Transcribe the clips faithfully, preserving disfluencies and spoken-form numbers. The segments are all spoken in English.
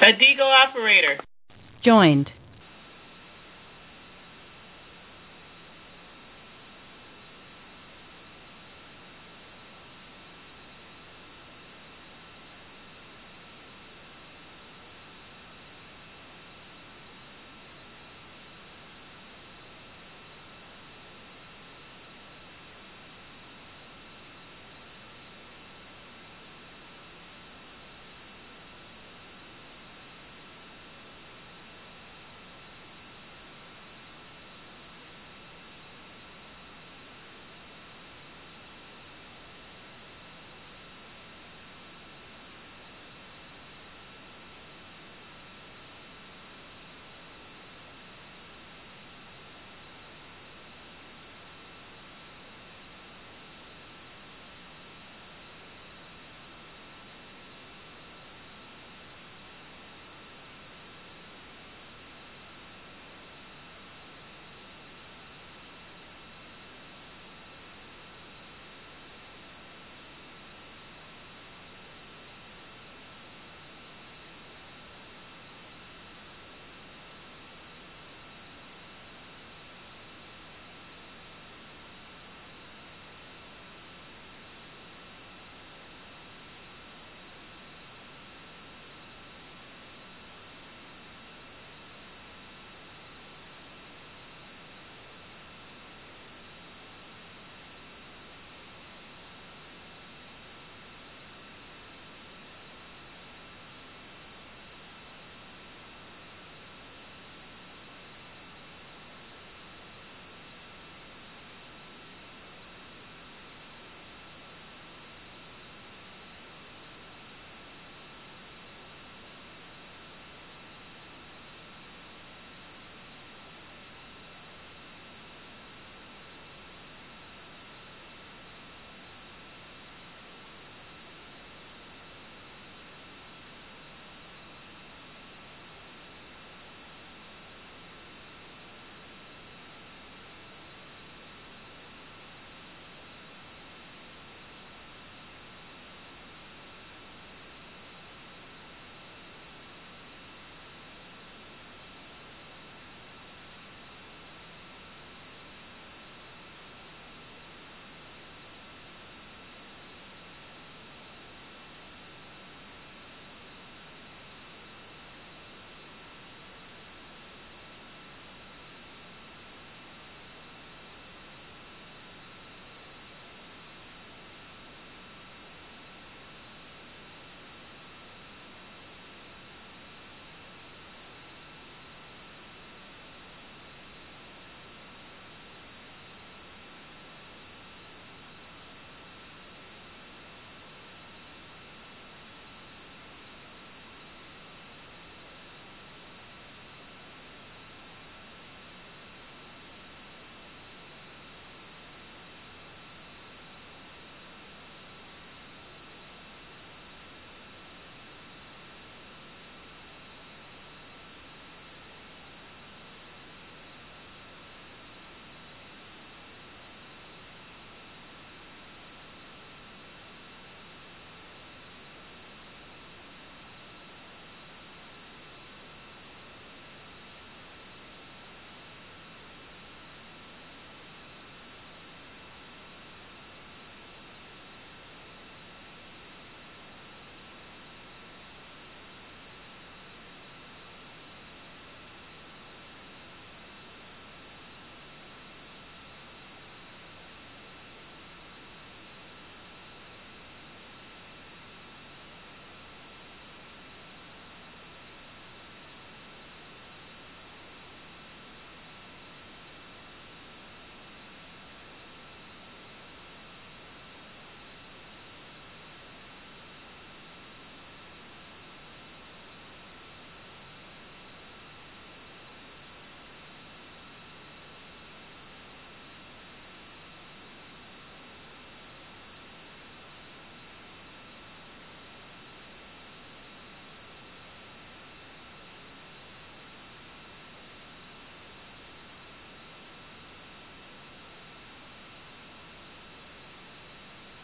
Adigo operator. Joined.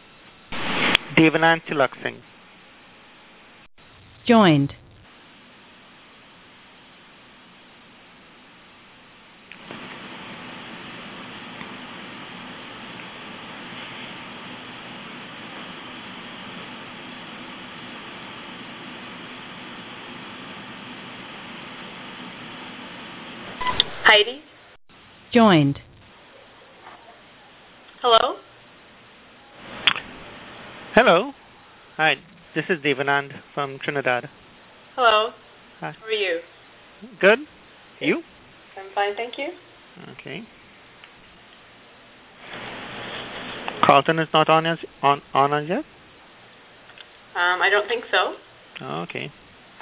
Devanand Tilak Singh. Joined. Heidi? Joined. Hello? Hello. Hi, this is Devanand from Trinidad. Hello. Hi. How are you? Good. You? I'm fine, thank you. Okay. Carlton is not on as on on as yet? Um, I don't think so. Oh, okay.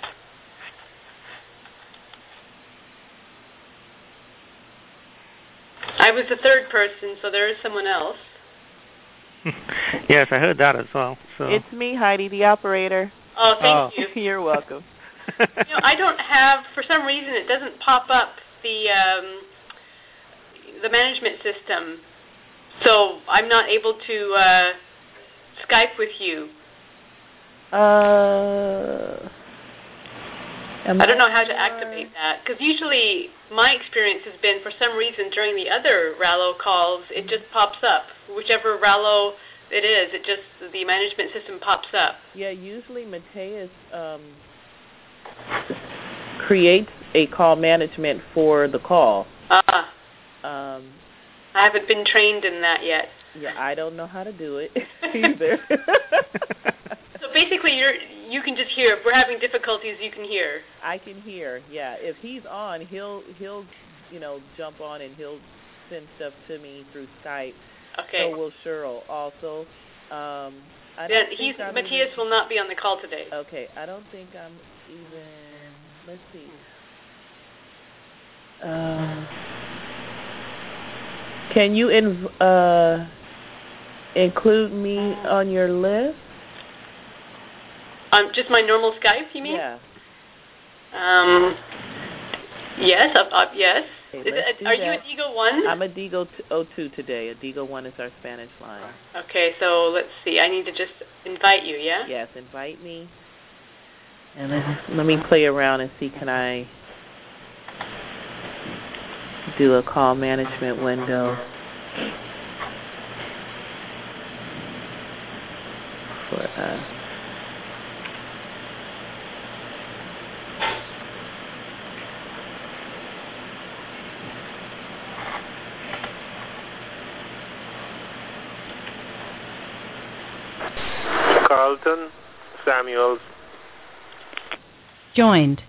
I was the third person, so there is someone else. Yes, I heard that as well. So It's me, Heidi, the operator. Oh, thank Oh. you. You're welcome. You know, I don't have, for some reason, it doesn't pop up the um, the management system, so I'm not able to uh, Skype with you. Uh, I don't know how to activate that, because usually my experience has been, for some reason, during the other Rallo calls, it just pops up. Whichever Rallo it is, it just, the management system pops up. Yeah, usually Mateus um, creates a call management for the call. Ah, Um, I haven't been trained in that yet. yeah, I don't know how to do it either. So basically, you're you can just hear. If we're having difficulties, you can hear. I can hear. Yeah, if he's on, he'll he'll you know jump on and he'll send stuff to me through Skype. Okay. So will Cheryl also. Um, I Then don't he's think I'm Matthias even, will not be on the call today. Okay, I don't think I'm even. Let's see. Uh, can you inv- uh, include me on your list? Um, just my normal Skype, you mean? Yeah. Um. Yes. Uh, uh, yes. Okay, Is let's it, do are you that. a Digo one? I'm a Digo oh two today. A Digo one is our Spanish line. Okay, so let's see. I need to just invite you, yeah? Yes, invite me. And then let me play around and see can I do a call management window. For us. Carlton Samuels. Joined.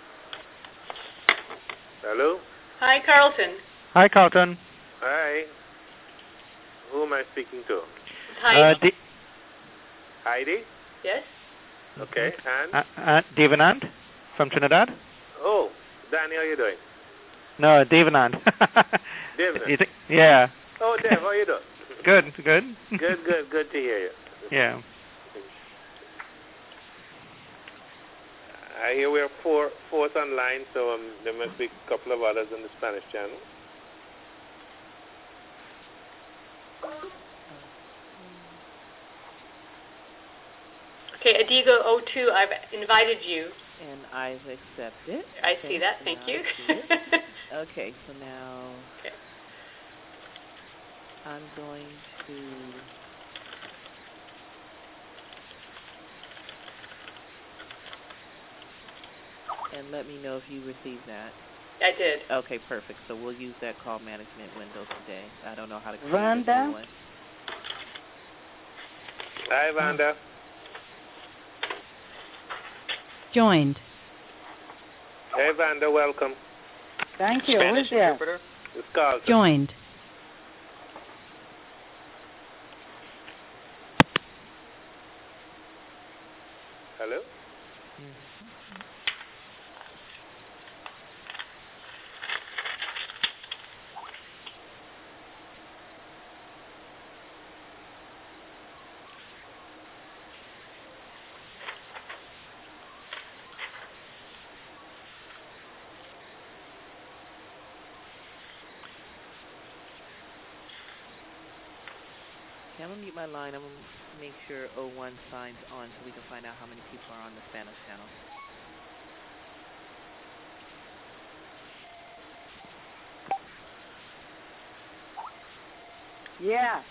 Hello? Hi, Carlton. Hi, Carlton. Hi. Who am I speaking to? Hi. Uh, D- Heidi? Yes? Okay, and? uh, uh, Devanand from Trinidad? Oh, Danny, how you doing? No, Devanand. Devanand. You think- yeah. Oh, Dev, how you doing? Good, good. Good, good, good to hear you. Yeah. I hear we are four, fourth online, so um, there must be a couple of others on the Spanish channel. Okay, Adigo oh two, I've invited you. And I've accepted. I Okay, see that. so Thank now you. I see it. Okay, so now Okay. I'm going to and let me know if you received that. I did. Okay, perfect. So we'll use that call management window today. I don't know how to create Rhonda? a new one. Hi, Vanda. Joined. Hey, Vanda, welcome. Thank you. Spanish Who's there? interpreter? It's Carlton. Joined. Hello? Okay, I'm going to mute my line. I'm going to make sure oh one signs on so we can find out how many people are on the Spanish channel. Yeah.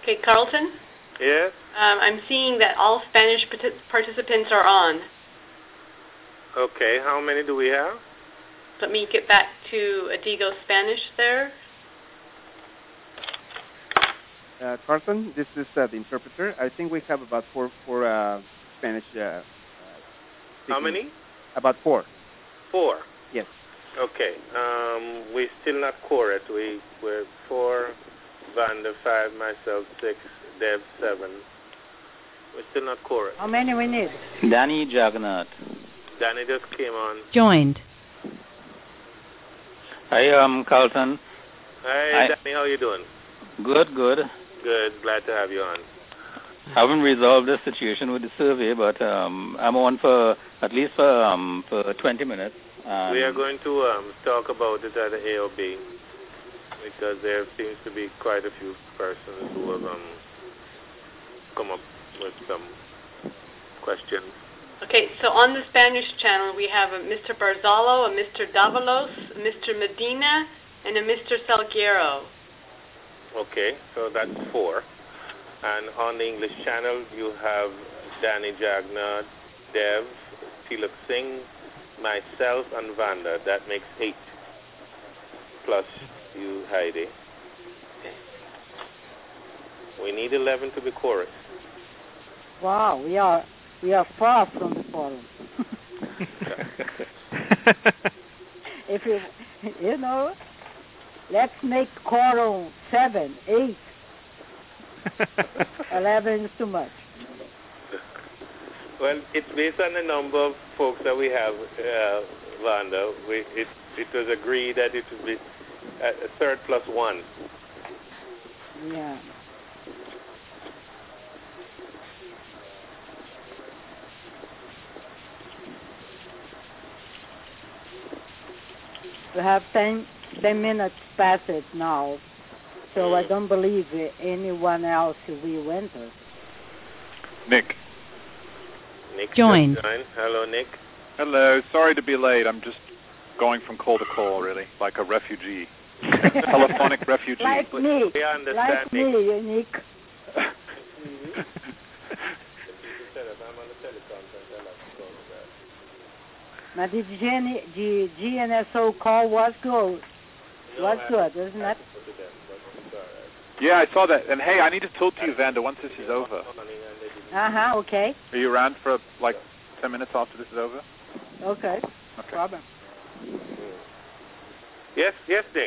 Okay, Carlton? Yes? Um, I'm seeing that all Spanish partic- participants are on. Okay, how many do we have? Let me get back to Adigo Spanish there. Uh, Carlton, this is uh, the interpreter. I think we have about four, four uh, Spanish. Uh, uh, how many? About four. Four? Yes. Okay. Um, we're still not quoted. We, we're four, Vanda five, myself six, Deb seven. We're still not quoted. How many we need? Danny Jagannath. Danny just came on. Joined. Hi, um, Carlton. Hi, Hi. Danny. How you doing? Good, good. Good. Glad to have you on. Haven't resolved the situation with the survey, but um, I'm on for at least for um, for twenty minutes. We are going to um, talk about it at the A O B because there seems to be quite a few persons who have um, come up with some questions. Okay, so on the Spanish channel, we have a Mister Barzalo, a Mister Davalos, a Mister Medina, and a Mister Salguero. Okay, so that's four. And on the English channel, you have Danny Jagna, Dev, Tilak Singh, myself, and Vanda. That makes eight. Plus you, Heidi. We need eleven to be chorus. Wow, we are we are far from the forum. If you you know, let's make quorum seven, eight. Eleven is too much. Well, it's based on the number of folks that we have, uh, Vanda. We, it, it was agreed that it would be a, a third plus one. Yeah. We have ten, ten minutes past it now. So I don't believe anyone else will enter. Nick. Nick Joined. joined. Hello, Nick. Hello. Sorry to be late. I'm just going from call to call, really, like a refugee. Telephonic refugee. Like me. We understand, Like Nick. me, Nick. But the G N S O call was good. Was good, isn't it? Yeah, I saw that. And hey, I need to talk to you, Vanda, once this is over. Uh-huh, okay. Are you around for like ten minutes after this is over? Okay. Okay. Problem. Yes, yes, Nick.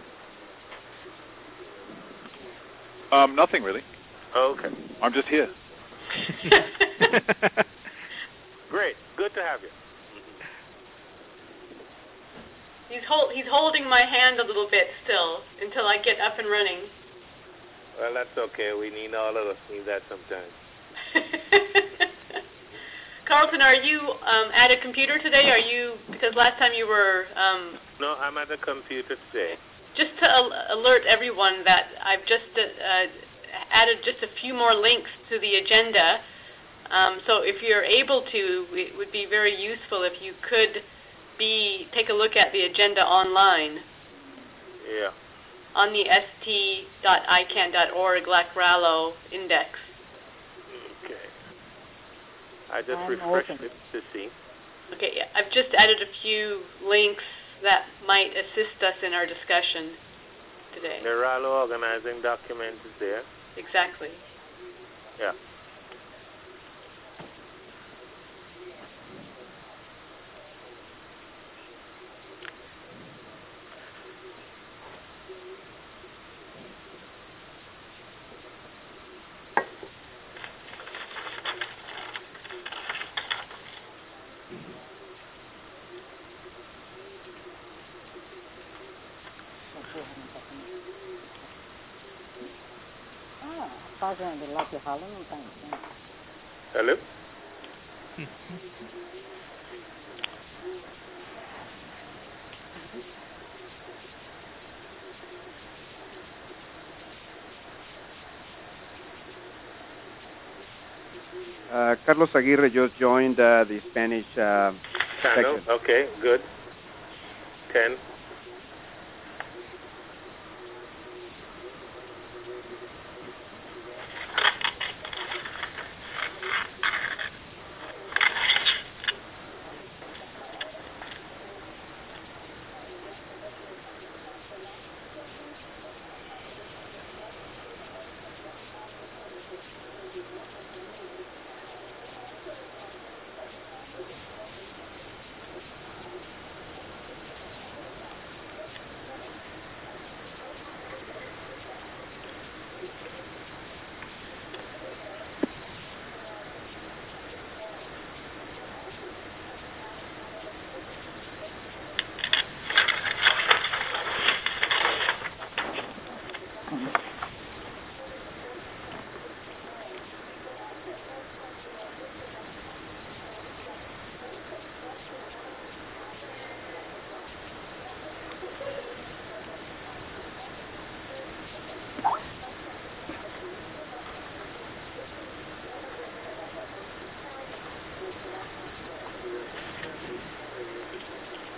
Um, nothing really. Oh, okay. I'm just here. Great. Good to have you. He's hold, he's holding my hand a little bit still until I get up and running. Well, that's okay. We need all of us need that sometimes. Carlton, are you um, at a computer today? Are you, because last time you were... Um, no, I'm at the computer today. Just to al- alert everyone that I've just uh, added just a few more links to the agenda. Um, so if you're able to, it would be very useful if you could be take a look at the agenda online. Yeah. On the S T dot I C A N dot org L A C R A L O index. Okay. I just I'm refreshed open. it to see. Okay, yeah, I've just added a few links that might assist us in our discussion today. The R A L O organizing document is there. Exactly. Yeah. Ah, página do La que Rala não tem. Hello? Uh, Carlos Aguirre just joined uh, the Spanish uh, Channel. section. Okay, good. Ten.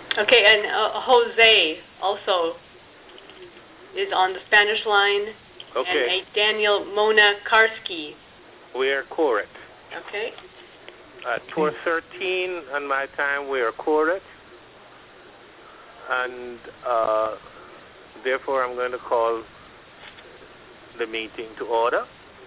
Okay, and uh, Jose also is on the Spanish line. Okay. And a Daniel Mona Karski. We are correct. Okay. At four thirteen on my time, we are correct. And uh, therefore, I'm going to call the meeting to order.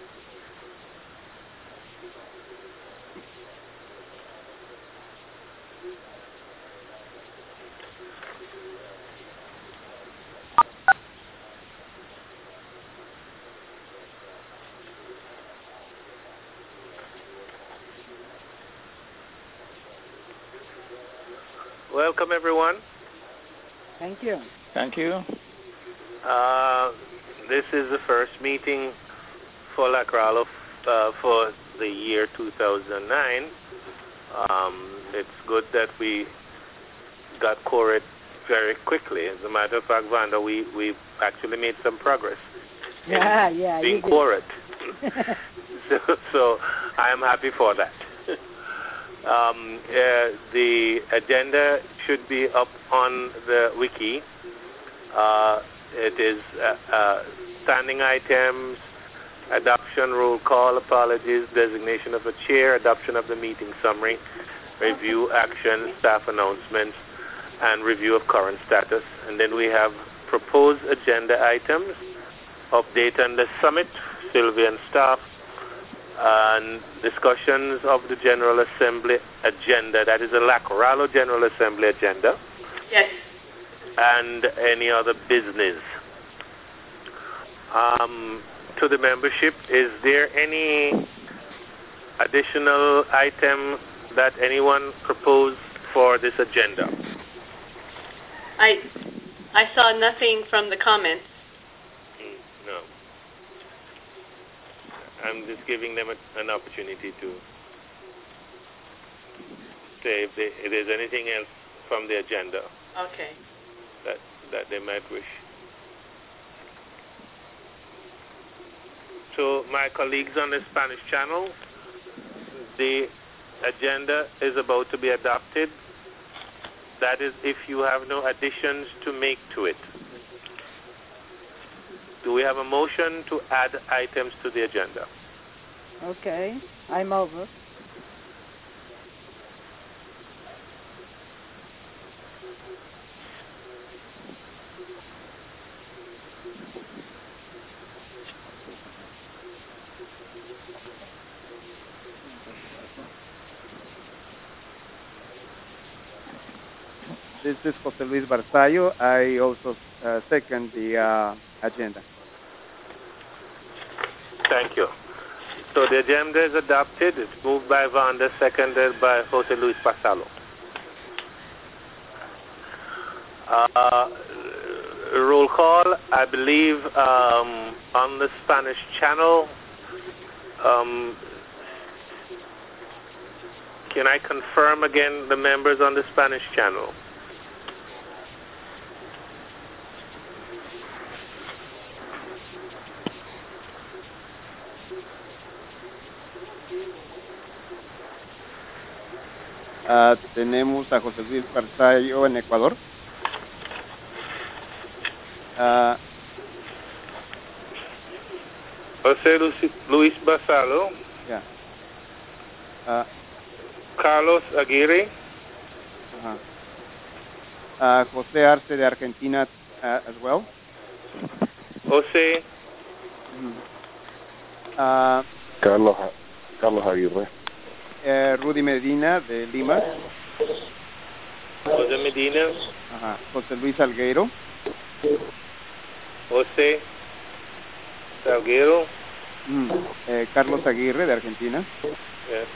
Welcome, everyone. Thank you. Thank you. Uh, this is the first meeting for Lacralo uh, for the year two thousand nine. Um, it's good that we got Corit very quickly. As a matter of fact, Vanda, we, we actually made some progress Yeah, in yeah. being Corit. so, so I am happy for that. Um, uh, the agenda should be up on the wiki. Uh, it is uh, uh, standing items, adoption, roll call, apologies, designation of a chair, adoption of the meeting summary, review action, staff announcements, and review of current status. And then we have proposed agenda items, update on the summit, Sylvia and staff, and discussions of the General Assembly agenda. That is the Lacralo General Assembly agenda. Yes. And any other business. Um, to the membership, is there any additional item that anyone proposed for this agenda? I I saw nothing from the comments. Mm, no. I'm just giving them a, an opportunity to say if, they, if there's anything else from the agenda Okay. that that they might wish. So my colleagues on the Spanish channel, the agenda is about to be adopted. That is if you have no additions to make to it. Do we have a motion to add items to the agenda? Okay, I'm over. This is Jose Luis Barzallo. I also uh, second the uh, agenda. Thank you. So the agenda is adopted. It's moved by Vanda, seconded by Jose Luis Barzallo. Uh, roll call, I believe, um, on the Spanish channel. Um, can I confirm again the members on the Spanish channel? Uh, tenemos a José Luis Barzallo en Ecuador. Uh, José Luis Barzallo. Yeah. Uh, Carlos Aguirre. Uh-huh. Uh, José Arce de Argentina uh, as well. José. Mm-hmm. Uh, Carlos, Carlos Aguirre. Uh, Rudy Medina de Lima. José Medina. Ajá. José Luis Salgueiro. José Salgueiro. Mm. Eh, Carlos Aguirre de Argentina. Yes.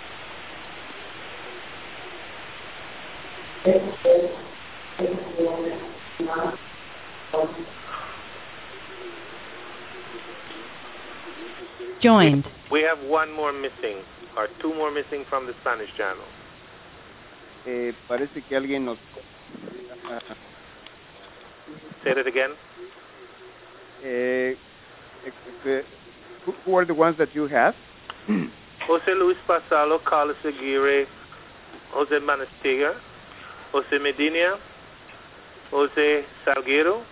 Joined. We have one more missing, or two more missing from the Spanish channel. Eh, parece que alguien nos... Uh, Say that again. Eh, eh, who, who are the ones that you have? Jose Luis Barzallo, Carlos Aguirre, Jose Manastega, Jose Medina, Jose Salguero.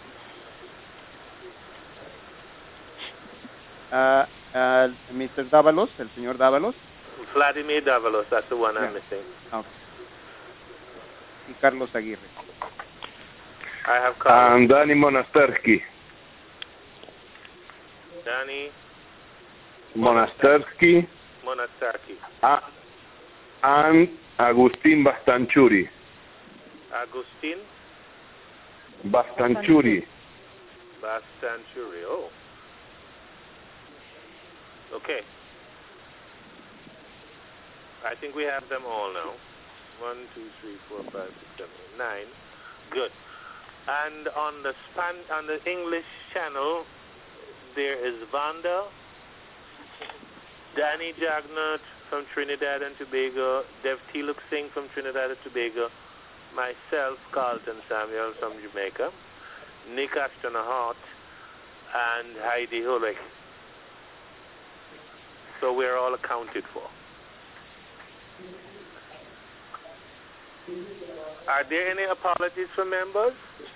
Uh, uh, mister Dávalos, el señor Dávalos. Vladimir Dávalos, that's the one yeah. I'm missing. Okay. Y Carlos Aguirre. I have Carlos. And Danny Monastersky. Danny Monastersky. Monastersky. Uh, and Agustin Bastanchuri. Agustin Bastanchuri. Bastanchuri. Oh. Okay. I think we have them all now. One, two, three, four, five, six, seven, eight, nine. Good. And on the span, on the English channel, there is Vanda, Danny Jagnut from Trinidad and Tobago, Dev Tiluk Singh from Trinidad and Tobago, myself, Carlton Samuel from Jamaica, Nick Ashton-Hart, and Heidi Hulick. So we're all accounted for. Are there any apologies for members?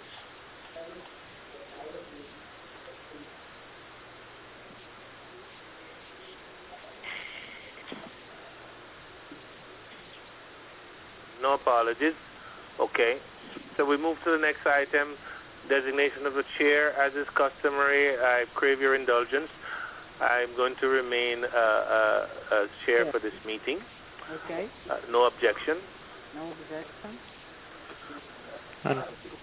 No apologies. Okay. So we move to the next item, designation of the chair. As is customary, I crave your indulgence. I'm going to remain uh, uh, as chair yes. for this meeting. Okay. Uh, no objection. No objection. Um,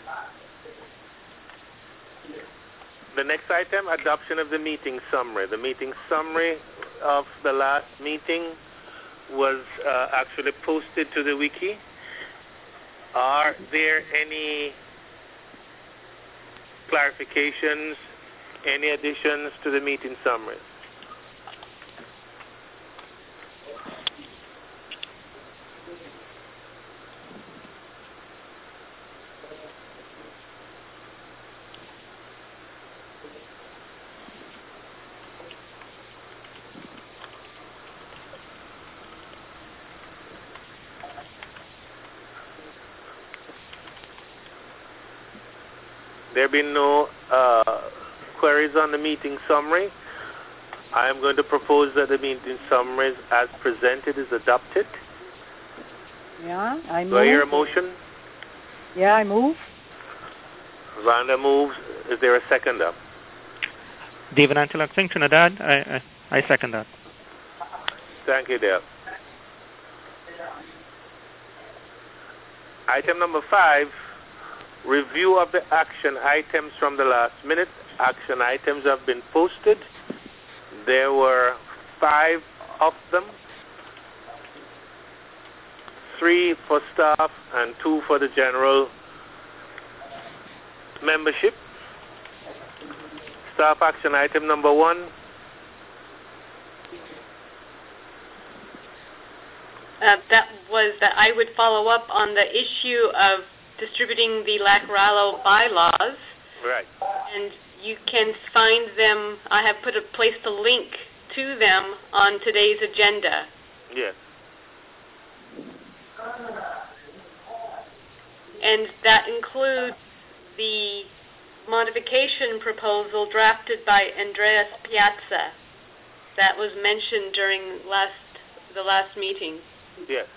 The next item, adoption of the meeting summary. The meeting summary of the last meeting was uh, actually posted to the wiki. Are there any clarifications, any additions to the meeting summary? There being no uh, queries on the meeting summary, I am going to propose that the meeting summary as presented is adopted. Yeah, I move. Do I hear a motion? Yeah, I move. Vanda moves. Is there a seconder? Devanand Tilak Singh, Trinidad. I, I, I second that. Thank you, Dale. Item number five, review of the action items from the last minute. Action items have been posted. There were five of them, three for staff and two for the general membership. Staff action item number one. Uh, that was that I would follow up on the issue of distributing the L A C RALO bylaws. Right. And you can find them. I have put a placed a link to them on today's agenda. Yes. And that includes the modification proposal drafted by Andreas Piazza that was mentioned during last the last meeting. Yes.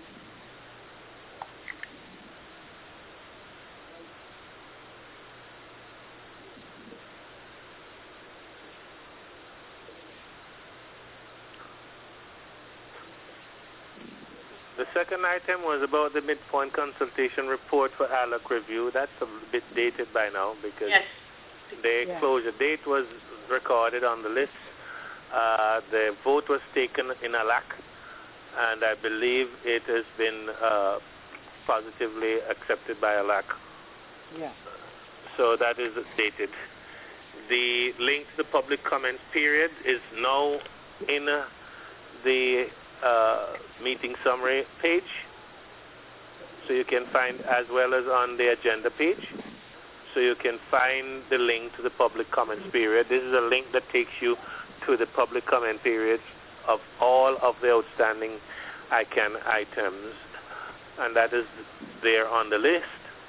The second item was about the midpoint consultation report for A L A C review. That's a bit dated by now because yes. the Yeah. closure date was recorded on the list. Uh, the vote was taken in A L A C, and I believe it has been uh, positively accepted by A L A C. Yeah. So that is dated. The link to the public comment period is now in uh, the uh, meeting summary page. So you can find, as well as on the agenda page. So you can find the link to the public comments period. This is a link that takes you to the public comment periods of all of the outstanding I C A N items and that is there on the list.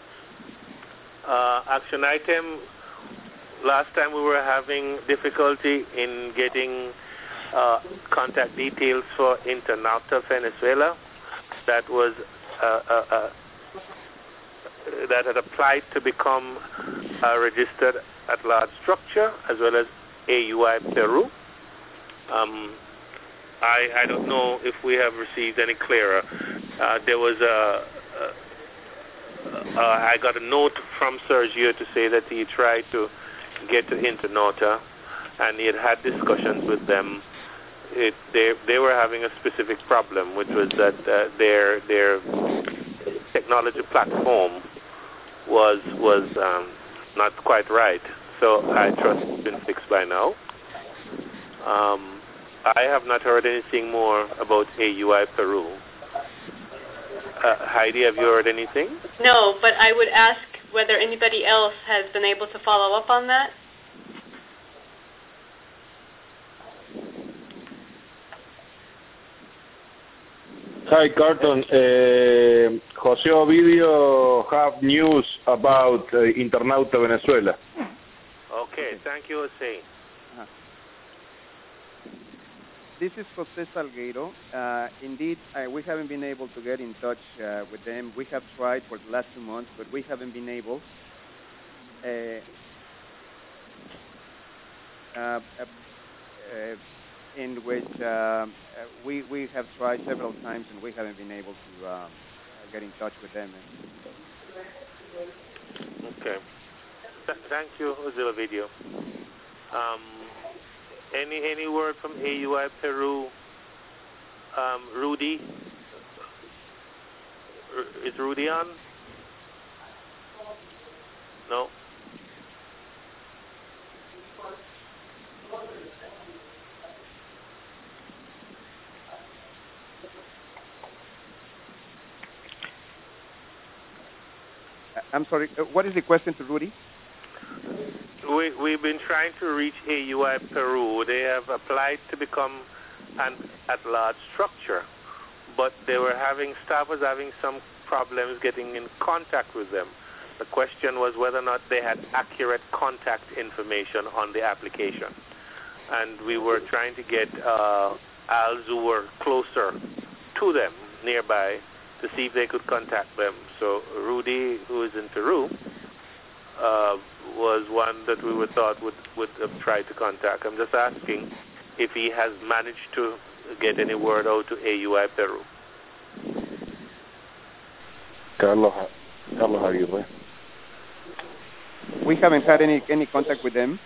Uh, action item, last time we were having difficulty in getting uh, contact details for Internauta Venezuela. That was uh, uh, uh, that had applied to become a registered at-large structure, as well as A U I Peru. Um, I, I don't know if we have received any clearer. Uh, there was a, a, a I got a note from Sergio to say that he tried to get to Internauta, and he had had discussions with them. It, they they were having a specific problem, which was that uh, their their technology platform was was um, not quite right. So I trust it's been fixed by now. Um, I have not heard anything more about A U I Peru. Uh, Heidi, have you heard anything? No, but I would ask whether anybody else has been able to follow up on that. Hi, Carton. Uh, Jose Ovidio have news about uh, Internauta Venezuela. Okay, thank you, Jose. Uh-huh. This is Jose Salgueiro. Uh, indeed, uh, we haven't been able to get in touch uh, with them. We have tried for the last two months, but we haven't been able. Uh, uh, uh, uh, in which uh, uh, we we have tried several times and we haven't been able to um, get in touch with them. Okay. Th- thank you, Jose Ovidio. Um, any any word from A U I Peru? Um, Rudy? R- is Rudy on? No? I'm sorry, uh, what is the question to Rudy? We, we've been trying to reach A U I Peru. They have applied to become an at-large structure, but they were having, staff was having some problems getting in contact with them. The question was whether or not they had accurate contact information on the application. And we were trying to get uh, Al Zur closer to them, nearby, to see if they could contact them. So Rudy, who is in Peru, uh, was one that we would thought would, would have tried to contact. I'm just asking if he has managed to get any word out to A U I Peru. Carlos, Carlos Aguirre. We haven't had any any contact with them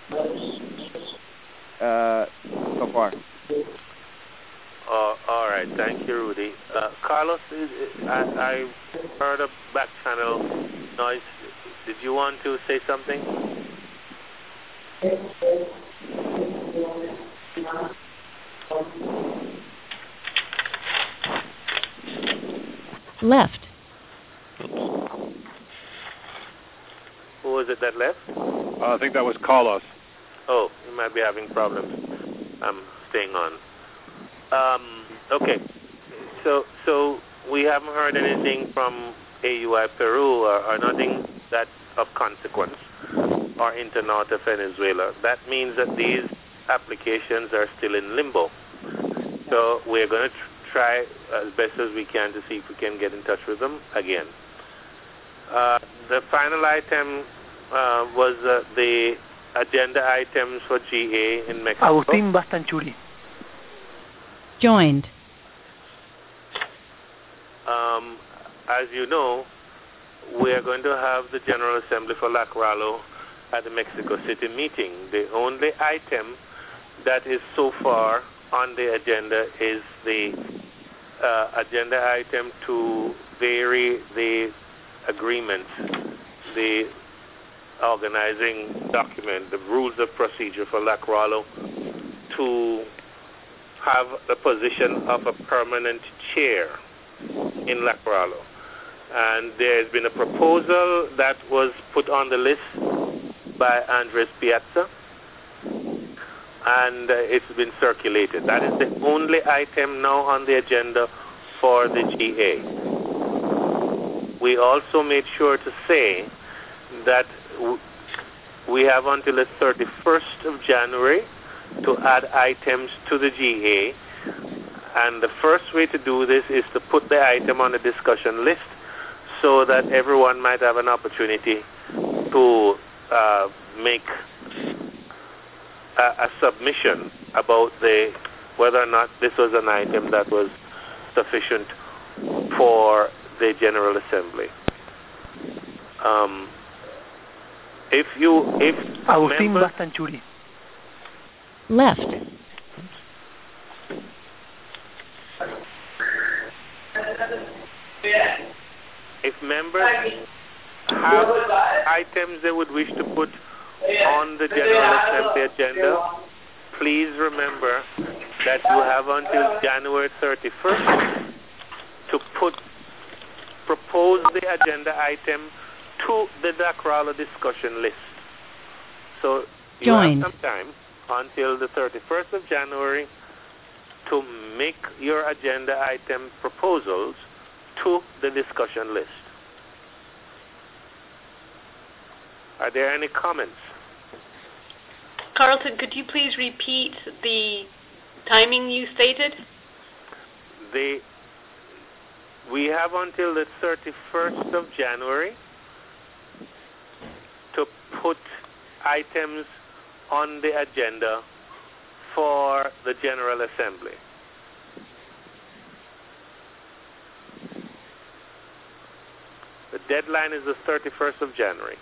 uh, so far. Uh, all right, thank you, Rudy. Uh, Carlos, is, I, I heard a back channel noise. Did you want to say something? Left. Who was it that left? Uh, I think that was Carlos. Oh, you might be having problems. I'm staying on. Um, okay, so so we haven't heard anything from A U I Peru or, or nothing that of consequence or Internauta Venezuela. That means that these applications are still in limbo. So we're going to tr- try as best as we can to see if we can get in touch with them again. Uh, the final item uh, was uh, the agenda items for G A in Mexico. Agustín Bastanchuri. Joined. Um, as you know, we are going to have the General Assembly for LACRALO at the Mexico City meeting. The only item that is so far on the agenda is the uh, agenda item to vary the agreement, the organizing document, the rules of procedure for LACRALO to have the position of a permanent chair in LACRALO. And there's been a proposal that was put on the list by Andres Piazza, and uh, it's been circulated. That is the only item now on the agenda for the G A. we also made sure to say that w- we have until the thirty-first of January to add items to the G A. And the first way to do this is to put the item on the discussion list so that everyone might have an opportunity to uh, make a, a submission about the whether or not this was an item that was sufficient for the General Assembly. Um, if you, if Agustín members, Bastanchuri. Left. if members have items they would wish to put on the General Assembly agenda, please remember that you have until January thirty-first to put propose the agenda item to the DACRALA discussion list. So you Joined. have some time until the thirty-first of January to make your agenda item proposals to the discussion list. Are there any comments? Carlton, could you please repeat the timing you stated? The, we have until the thirty-first of January to put items on the agenda for the General Assembly. The deadline is the thirty-first of January.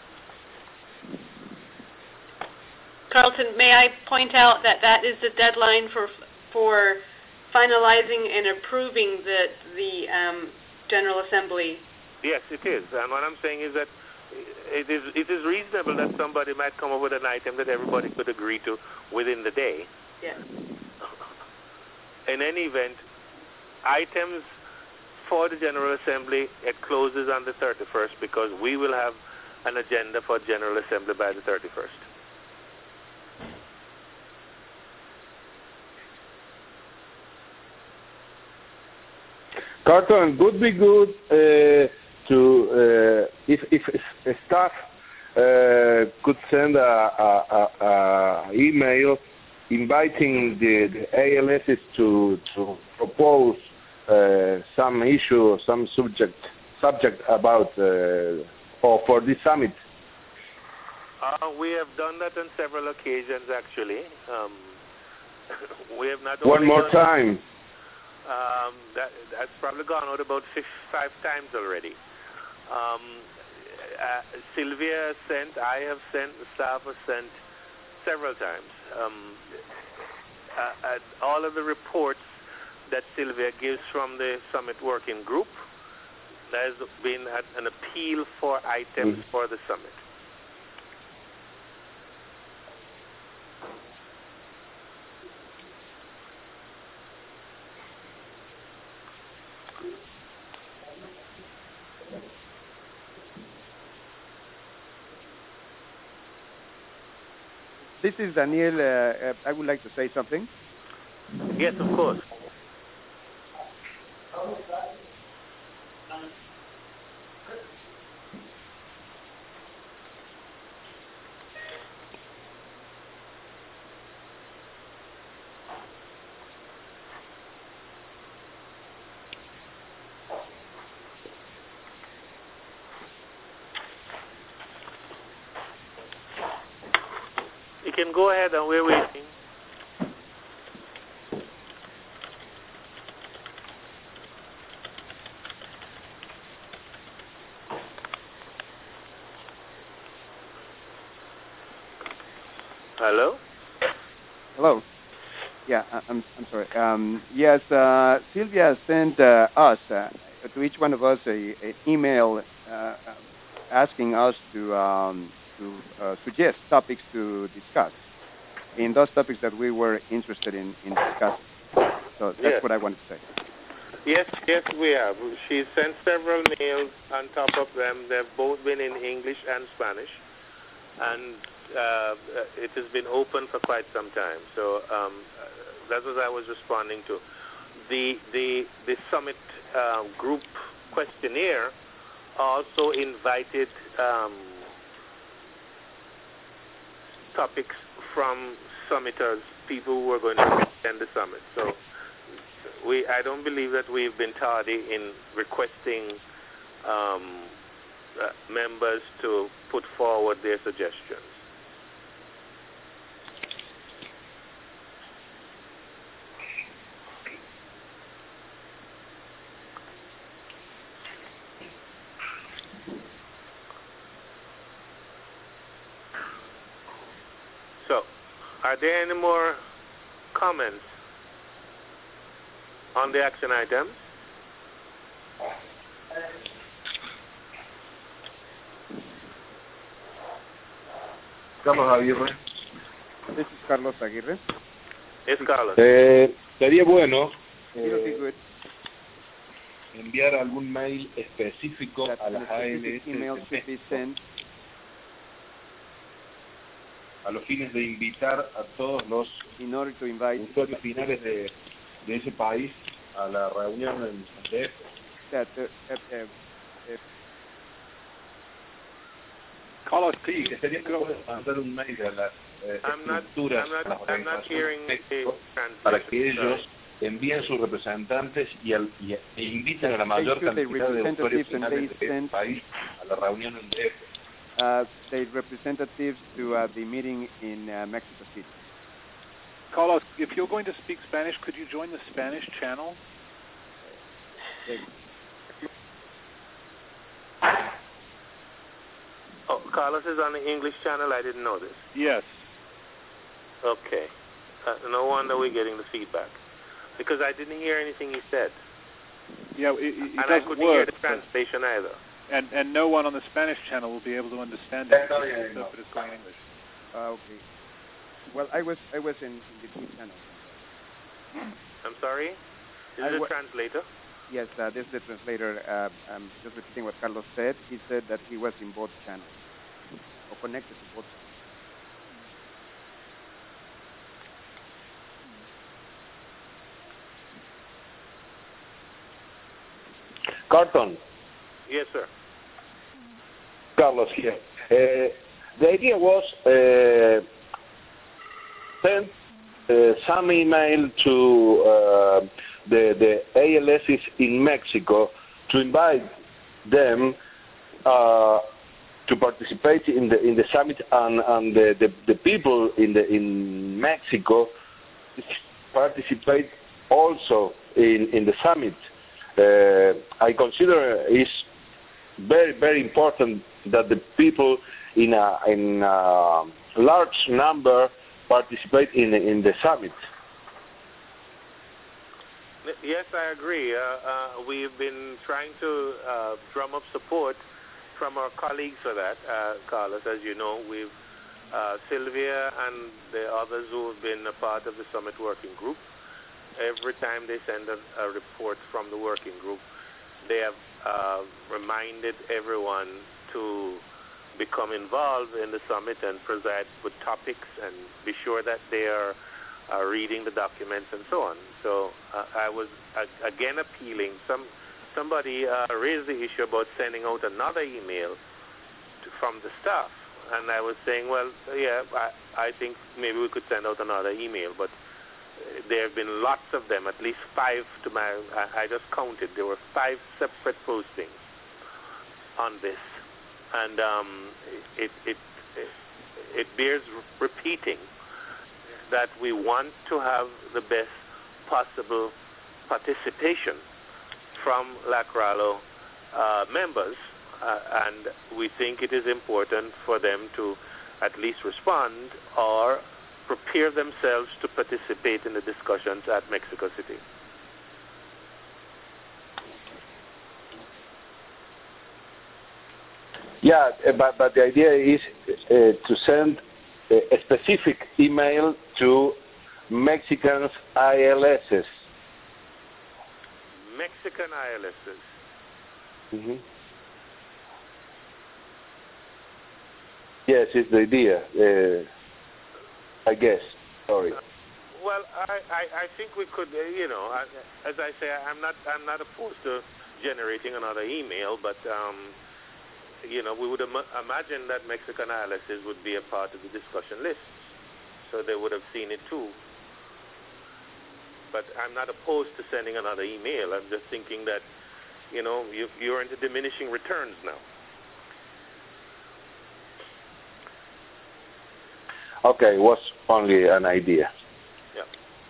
Carlton, may I point out that that is the deadline for for finalizing and approving the the um, General Assembly? Yes, it is. And what I'm saying is that it is it is reasonable that somebody might come up with an item that everybody could agree to within the day. Yeah. In any event, items for the General Assembly, it closes on the thirty-first because we will have an agenda for General Assembly by the thirty-first. Carlton, would be good uh, to uh, if, if if staff uh, could send a, a, a, a email inviting the, the A L Ss to to propose uh, some issue, some subject subject about uh, or for this summit. Uh, we have done that on several occasions, actually. Um, we have not. One only more done time. Um, that, that's probably gone out about five, five times already. Um, uh, Sylvia sent, I have sent, the staff has sent several times. Um, uh, uh, all of the reports that Sylvia gives from the Summit Working Group, there has been an appeal for items mm. for the Summit. This is Daniel. Uh, uh, I would like to say something. Yes, of course. You can go ahead and we're waiting. Hello? Hello. Yeah, I- I'm I'm sorry. Um, yes, uh, Sylvia sent uh, us uh, to each one of us a, a email uh, asking us to um, to uh, suggest topics to discuss in those topics that we were interested in, in discussing. So that's Yes. what I wanted to say. Yes, yes, we have. She sent several mails on top of them. They've both been in English and Spanish, and uh, it has been open for quite some time. So um, that's what I was responding to. The the the summit uh, group questionnaire also invited um, topics from summiters, people who are going to attend the summit. So we, I don't believe that we've been tardy in requesting um, uh, members to put forward their suggestions. So, are there any more comments on the action items? Carlos Aguirre. This is Carlos Aguirre. Yes, Carlos. Eh, sería bueno It would be eh, good enviar algún mail específico that a an las specific A L S email de should be México, sent a los fines de invitar a todos los in order to invite usuarios finales de, de ese país a la reunión en D F. that uh, uh, uh, uh, Carlos, Sí, que sería que puedas mandar un mail a las eh, I'm not, estructuras, I'm not, a las I'm not organizaciones hearing de the México, para que translation. ellos envíen sus representantes y, al, y, e inviten a la They mayor should, they cantidad de usuarios representatives and finales they de ese send- país a la reunión en D F. uh, the representatives to uh, the meeting in uh, Mexico City. Carlos, if you're going to speak Spanish, could you join the Spanish channel? Oh, Carlos is on the English channel. I didn't know this. Yes. Okay. Uh, no wonder we're getting the feedback. Because I didn't hear anything he said. Yeah, it, it, it and I doesn't couldn't hear work. the translation either. And and no one on the Spanish channel will be able to understand it Yeah, if yeah, it's no. if it's going in English. Uh, okay. Well, I was I was in, in the two channels. I'm sorry? Is I it a wa- translator? Yes, uh, this is the translator. Uh, I'm just repeating what Carlos said. He said that he was in both channels, or connected to both channels. Carton, Yes, sir. Carlos here. Uh, the idea was uh, send uh, some email to uh, the the A L Ss in Mexico to invite them uh, to participate in the in the summit, and, and the, the, the people in the in Mexico participate also in, in the summit. Uh, I consider it's very very important that the people in a in a large number participate in in the summit. Yes, I agree. Uh, uh, we've been trying to uh, drum up support from our colleagues for that, uh, Carlos. As you know, we've uh, Sylvia and the others who have been a part of the summit working group. Every time they send a, a report from the working group, they have uh, reminded everyone to become involved in the summit and preside with topics and be sure that they are uh, reading the documents and so on. So uh, I was uh, again appealing. Some somebody uh, raised the issue about sending out another email to, from the staff, and I was saying, well, yeah, I, I think maybe we could send out another email, but there have been lots of them, at least five to my, I, I just counted, there were five separate postings on this. And um, it, it, it, it bears repeating that we want to have the best possible participation from LACRALO uh, members, uh, and we think it is important for them to at least respond or prepare themselves to participate in the discussions at Mexico City. Yeah, uh, but, but the idea is uh, to send a, a specific email to Mexicans I L Ss. Mexican I L Ss. Mm-hmm. Yes, it's the idea. Uh, I guess. Sorry. Uh, well, I, I, I think we could, uh, you know, I, as I say, I'm not I'm not opposed to generating another email, but um, you know, we would im- imagine that Mexicanalysis would be a part of the discussion list, so they would have seen it too. But I'm not opposed to sending another email. I'm just thinking that, you know, you, you're into diminishing returns now. Okay, it was only an idea. Yeah.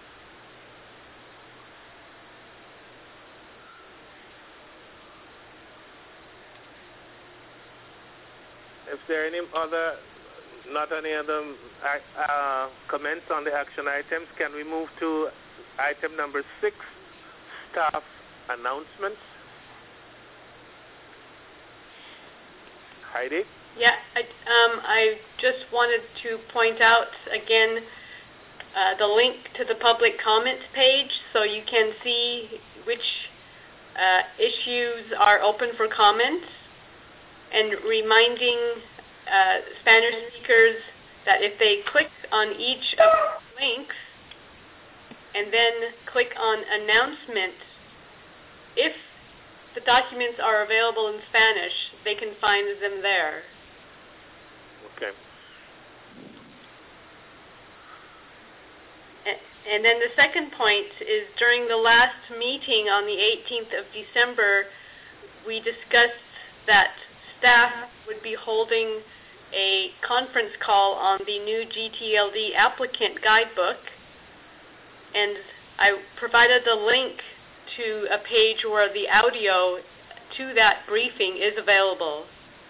If there are any other, not any other uh, comments on the action items, can we move to item number six, staff announcements? Heidi? Yeah, I, um, I just wanted to point out again uh, the link to the public comments page so you can see which uh, issues are open for comments, and reminding uh, Spanish speakers that if they click on each of the links and then click on announcement, if the documents are available in Spanish, they can find them there. Okay. And then the second point is during the last meeting on the eighteenth of December, we discussed that staff would be holding a conference call on the new G T L D applicant guidebook. And I provided the link to a page where the audio to that briefing is available.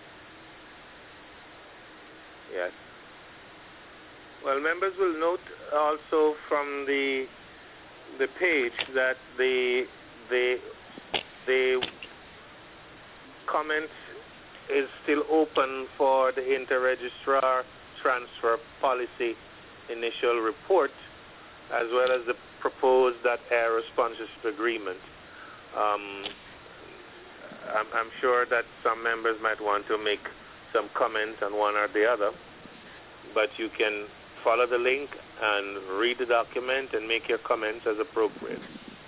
Yes. Well, members will note also from the the page that the the the comments is still open for the inter-registrar transfer policy initial report, as well as the proposed that era sponsorship agreement. Um, I'm, I'm sure that some members might want to make some comments on one or the other, but you can follow the link and read the document and make your comments as appropriate.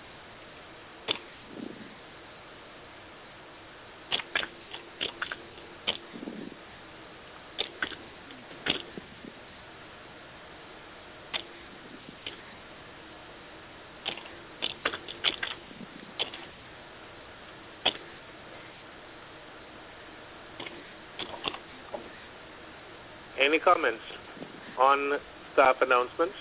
Any comments on staff announcements?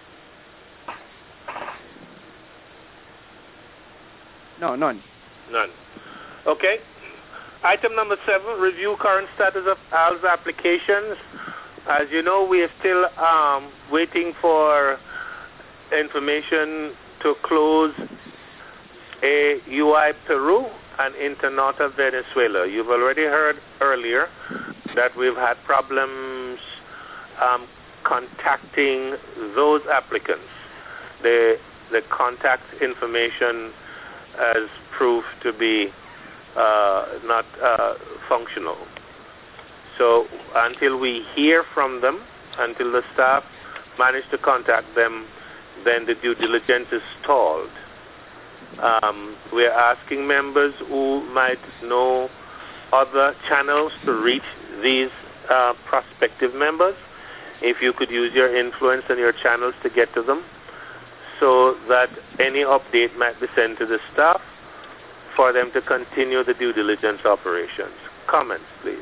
No, none. None. Okay. Item number seven, review current status of A L S applications. As you know, we are still um, waiting for information to close A U I Peru and Internauta Venezuela. You've already heard earlier that we've had problems um, contacting those applicants. The, the contact information has proved to be uh, not uh, functional. So until we hear from them, until the staff manage to contact them, then the due diligence is stalled. Um, we're asking members who might know other channels to reach these uh, prospective members, if you could use your influence and your channels to get to them, so that any update might be sent to the staff for them to continue the due diligence operations. Comments, please.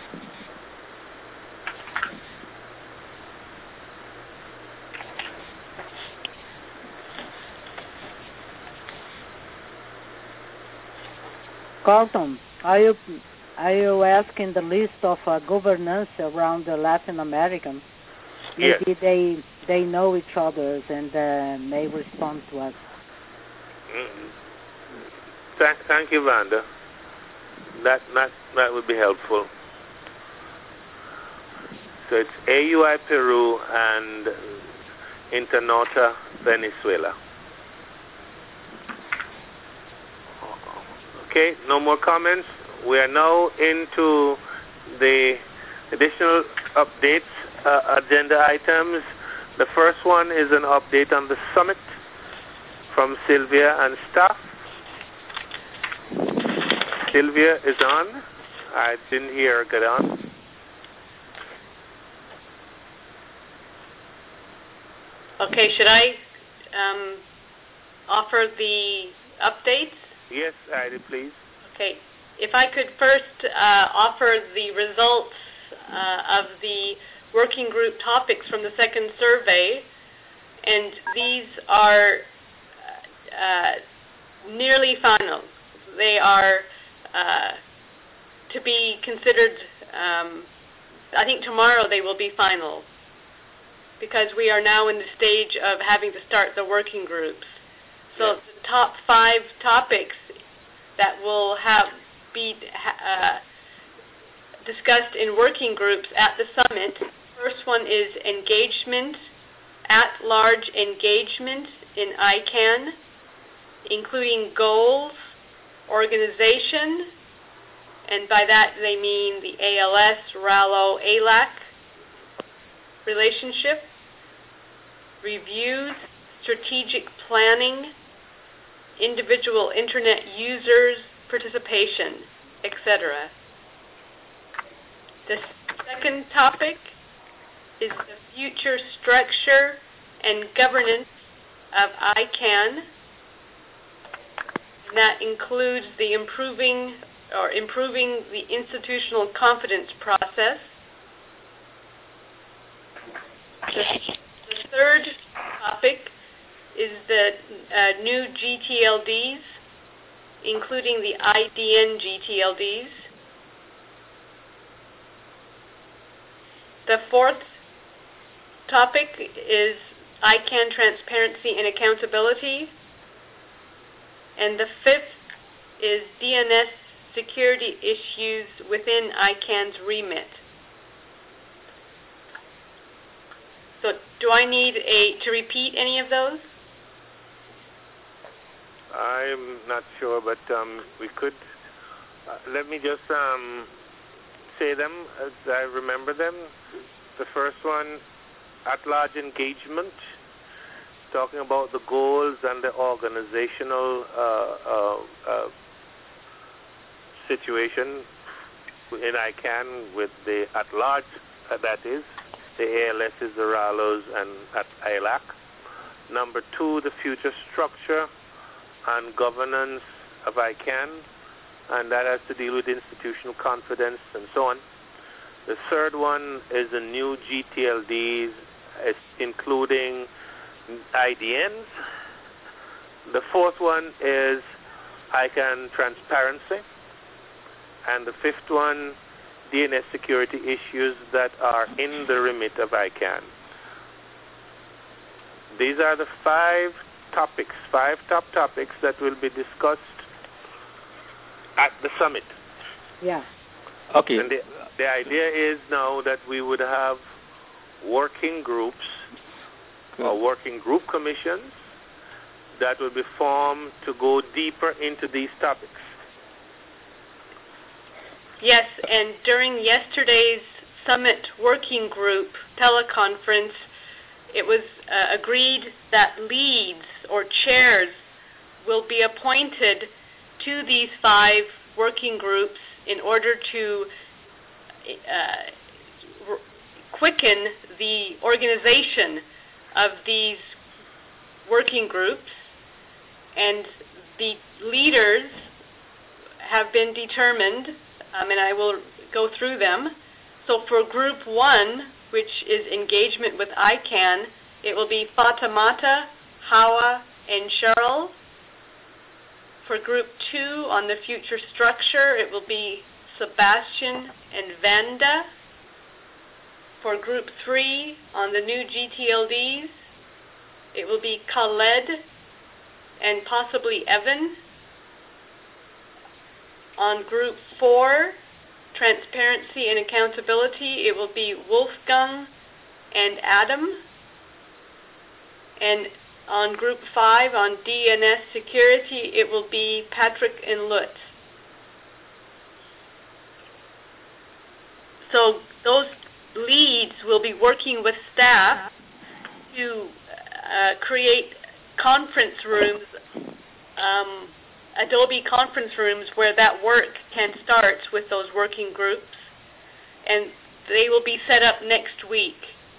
Carlton, are you are you asking the list of uh, governance around uh, Latin America? Maybe yes. they they know each other and uh, may respond to us. Mm-hmm. Thank, thank you, Vanda. That that that would be helpful. So it's A U I Peru and Internauta Venezuela. Okay, no more comments. We are now into the additional updates, uh, agenda items. The first one is an update on the summit from Sylvia and staff. Sylvia is on. I didn't hear her get on. Okay, should I um, offer the updates? Yes, Ida, please. Okay. If I could first uh, offer the results uh, of the working group topics from the second survey, and these are uh, nearly final. They are uh, to be considered, um, I think tomorrow they will be final, because we are now in the stage of having to start the working groups. So yes. The top five topics that will have be uh, discussed in working groups at the summit. First one is engagement, at-large engagement in I CAN, including goals, organization, and by that they mean the A L S, RALO, A L A C relationship, reviews, strategic planning, individual internet users, participation, et cetera. The second topic is the future structure and governance of I CAN. And that includes the improving or improving the institutional confidence process. The, the third topic is the uh, new G T L Ds, including the I D N G T L Ds. The fourth topic is I CAN transparency and accountability. And the fifth is D N S security issues within I CAN's remit. So do I need a to repeat any of those? I'm not sure, but um, we could. Uh, let me just um, say them as I remember them. The first one, at-large engagement, talking about the goals and the organizational uh, uh, uh, situation in I CAN with the at-large, uh, that is, the A L Ss, the RALOs, and at I L A C. Number two, the future structure and governance of I CAN, and that has to deal with institutional confidence and so on. The third one is the new G T L Ds, including I D Ns. The fourth one is I CAN transparency. And the fifth one, D N S security issues that are in the remit of I CAN. These are the five topics, five top topics that will be discussed at the summit. Yeah. Okay. And the, the idea is now that we would have working groups Good. or working group commissions that will be formed to go deeper into these topics. Yes, and during yesterday's summit working group teleconference, it was uh, agreed that leads or chairs will be appointed to these five working groups in order to uh, quicken the organization of these working groups, and the leaders have been determined, um, and I will go through them. So for group one, which is engagement with I CAN, it will be Fatimata, Hawa, and Cheryl. For group two, on the future structure, it will be Sebastian and Vanda. For group three, on the new G T L Ds, it will be Khaled and possibly Evan. On group four, transparency and accountability, it will be Wolfgang and Adam. And on group five, on D N S security, it will be Patrick and Lutz. So those leads will be working with staff to uh, create conference rooms um, Adobe conference rooms where that work can start with those working groups, and they will be set up next week.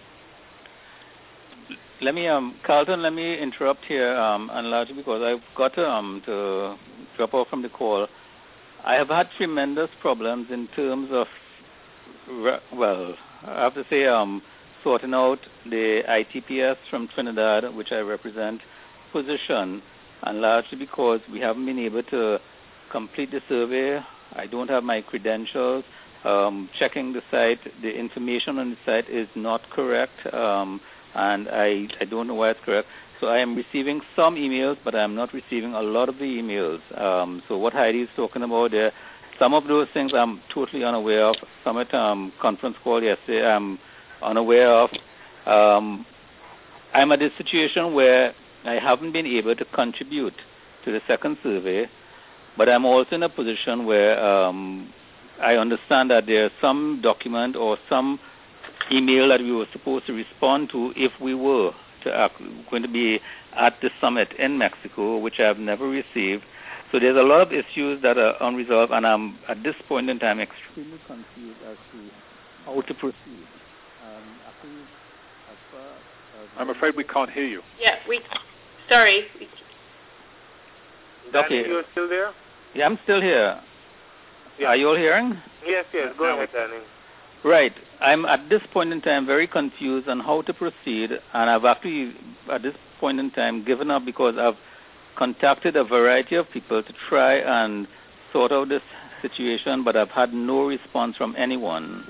Let me, um, Carlton, let me interrupt here, um, and largely because I've got to, um, to drop off from the call. I have had tremendous problems in terms of, well, I have to say, um, sorting out the I T P S from Trinidad, which I represent, position, and largely because we haven't been able to complete the survey. I don't have my credentials. Um, checking the site, the information on the site is not correct, um, and I, I don't know why it's correct. So I am receiving some emails, but I'm not receiving a lot of the emails. Um, so what Heidi is talking about there, some of those things I'm totally unaware of. Some at um, conference call yesterday I'm unaware of. Um, I'm at a situation where I haven't been able to contribute to the second survey, but I'm also in a position where um, I understand that there's some document or some email that we were supposed to respond to if we were to act, going to be at the summit in Mexico, which I have never received. So there's a lot of issues that are unresolved, and I'm at this point in time extremely confused as to how to proceed. Um, I think as far as I'm afraid we can't hear you. Yeah, we. Sorry. Danny, Okay. you're still there? Yeah, I'm still here. Yeah. Are you all hearing? Yes, yes. Go ahead, Danny. Right. I'm at this point in time very confused on how to proceed, and I've actually, at this point in time, given up because I've contacted a variety of people to try and sort out this situation, but I've had no response from anyone.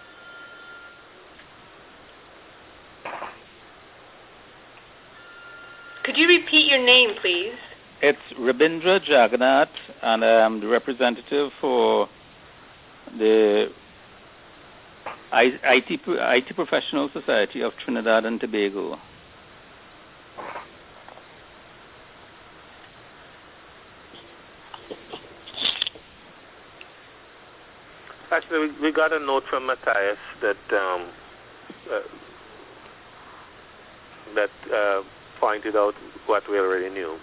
Could you repeat your name, please? It's Rabindra Jagannath, and I'm the representative for the I T, I T Professional Society of Trinidad and Tobago. Actually, we, we got a note from Matthias that um, uh, that uh, pointed out what we already knew.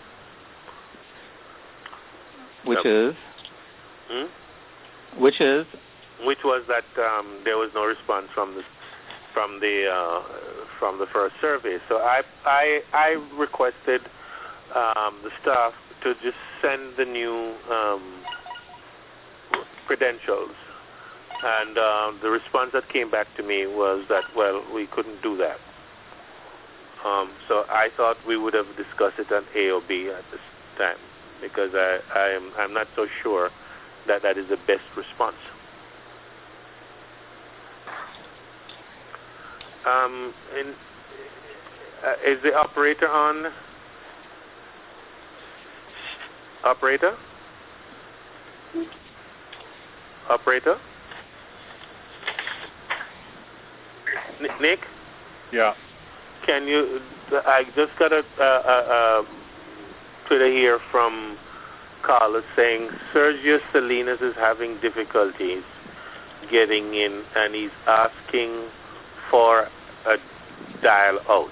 Which so, is? Hmm? Which is? Which was that um, there was no response from the from the uh, from the first survey. So I I, I requested um, the staff to just send the new um, credentials, and uh, the response that came back to me was that, well, we couldn't do that. Um, so I thought we would have discussed it on A O B at this time, because I, I am I'm not so sure that that is the best response. Um, in, uh, is the operator on? Operator? Operator? N- Nick? Yeah. Can you? I just got a, a, a, a Twitter here from Carlos saying Sergio Salinas is having difficulties getting in, and he's asking for a dial out.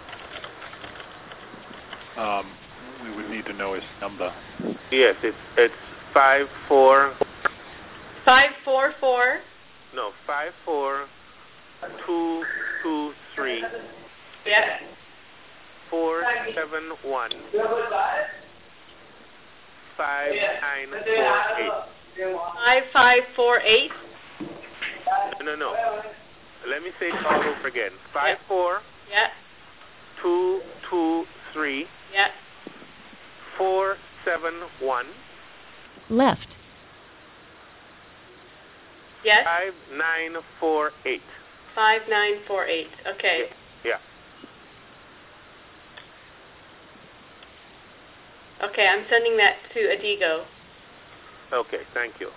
Um, we would need to know his number. Yes, it's it's five four. Five four four. No, five four two two three. Yeah. Four seven one. Five nine four eight. Five five four eight. No, no, no. Let me say it all over again. Five yeah. four. Yeah. Two two three. Yeah. Four seven one. Left. Yes. Five nine four eight. Five nine four eight. Okay. Yeah. Okay, I'm sending that to Adigo. Okay, thank you.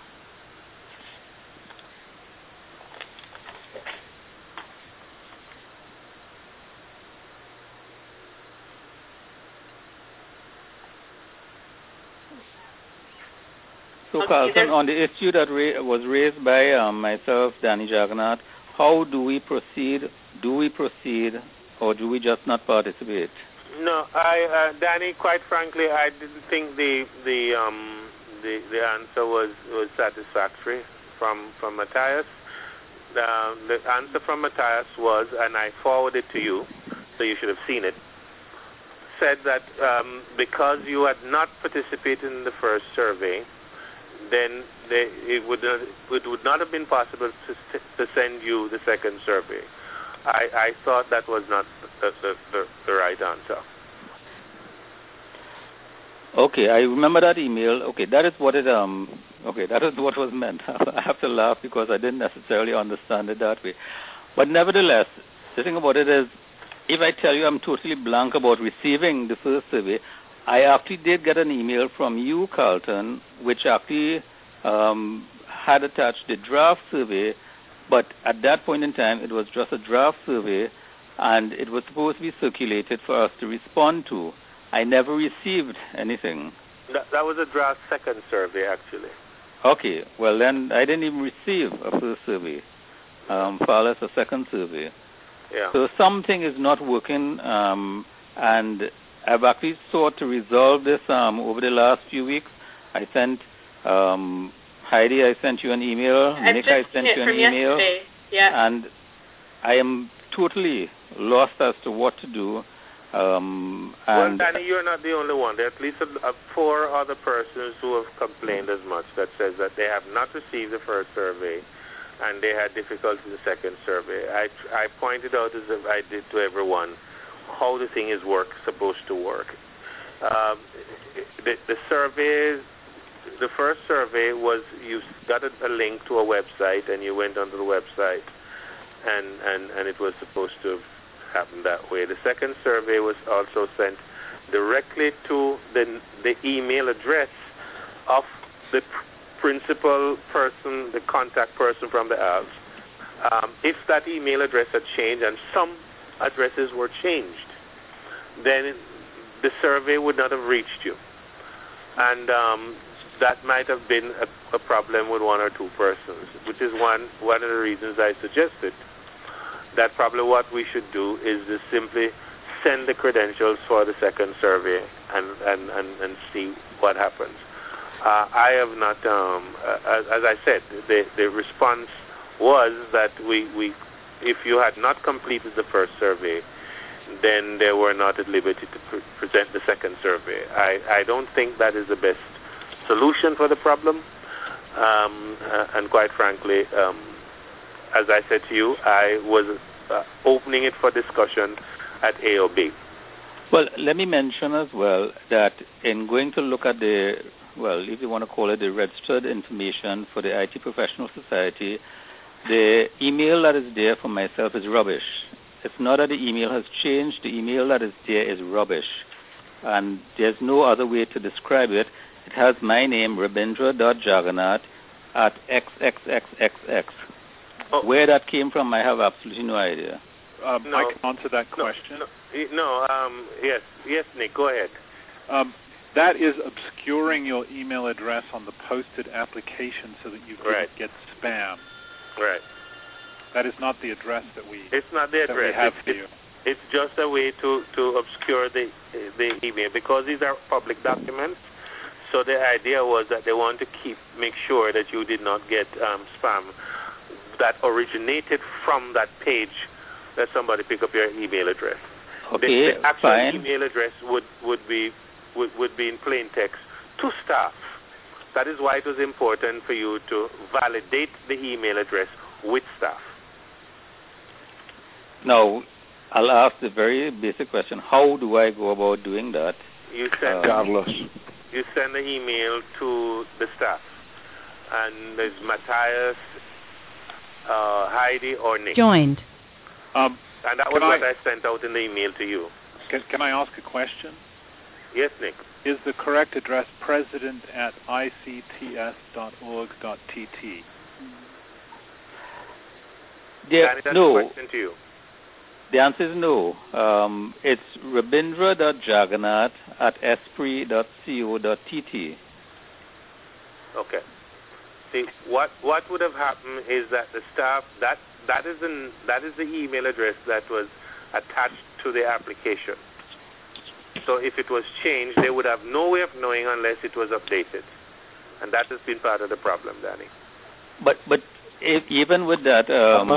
So, Okay, Carlton, on the issue that ra- was raised by um, myself, Danny Jagannath, how do we proceed? Do we proceed, or do we just not participate? No, I, uh, Danny. Quite frankly, I didn't think the the um, the the answer was, was satisfactory from from Matthias. Uh, the answer from Matthias was, and I forwarded to you, so you should have seen it. Said that um, because you had not participated in the first survey, then they, it would not, it would not have been possible to, to send you the second survey. I, I thought that was not the, the, the, the right answer. Okay, I remember that email. Okay, that is what it um. Okay, that is what was meant. I have to laugh because I didn't necessarily understand it that way. But nevertheless, the thing about it is, if I tell you I'm totally blank about receiving the first survey, I actually did get an email from you, Carlton, which actually um, had attached the draft survey, but at that point in time, it was just a draft survey, and it was supposed to be circulated for us to respond to. I never received anything. That, that was a draft second survey, actually. Okay, well then I didn't even receive a first survey, um, far less a second survey. Yeah. So something is not working, um, and I've actually sought to resolve this um, over the last few weeks. I sent um, Heidi, I sent you an email. I've Nick, just I sent seen you it an from email. Yesterday. Yeah. And I am totally lost as to what to do. Um, and well, Danny, you're not the only one. There are at least a, a four other persons who have complained as much that says that they have not received the first survey and they had difficulty in the second survey. I, I pointed out, as I did to everyone, how the thing is work supposed to work. Um, the, the survey, the first survey was you got a, a link to a website and you went onto the website and, and, and it was supposed to happen that way. The second survey was also sent directly to the, the email address of the principal person, the contact person from the A L S. Um, if that email address had changed, and some addresses were changed, then the survey would not have reached you. And um, that might have been a, a problem with one or two persons, which is one, one of the reasons I suggested that probably what we should do is just simply send the credentials for the second survey and, and, and, and see what happens. Uh, I have not, um, uh, as, as I said, the, the response was that we, we, if you had not completed the first survey, then they were not at liberty to pre- present the second survey. I, I don't think that is the best solution for the problem, um, uh, and quite frankly, um, as I said to you, I was uh, opening it for discussion at A O B. Well, let me mention as well that in going to look at the, well, if you want to call it the registered information for the I T Professional Society, the email that is there for myself is rubbish. It's not that the email has changed. The email that is there is rubbish. And there's no other way to describe it. It has my name, rabindra dot jagannath at xxxxx. Oh. Where that came from, I have absolutely no idea. Um, no, I can answer that question. No, no, no um, yes, yes, Nick, go ahead. Um, that is obscuring your email address on the posted application so that you can right. get spam. Right. That is not the address that we. It's not the address. We have it's, for you. It's just a way to, to obscure the the email because these are public documents. So the idea was that they want to keep make sure that you did not get um, spam that originated from that page that somebody pick up your email address. Okay, the, the actual fine. email address would, would be would, would be in plain text to staff. That is why it was important for you to validate the email address with staff. Now, I'll ask the very basic question. How do I go about doing that? You send, Carlos. You send the email to the staff. And there's Matthias, uh, Heidi, or Nick. Joined. Um, and that was I, what I sent out in the email to you. Can, can I ask a question? Yes, Nick. Is the correct address president at I C T S dot org dot T T? There, Danny, that's no. a question to you. The answer is no. Um, it's rabindra dot jagannath at esprit dot co dot t t. Okay. See, what what would have happened is that the staff that that is an that is the email address that was attached to the application. so if it was changed, they would have no way of knowing unless it was updated. And that has been part of the problem, Danny. But but if, even with that, um,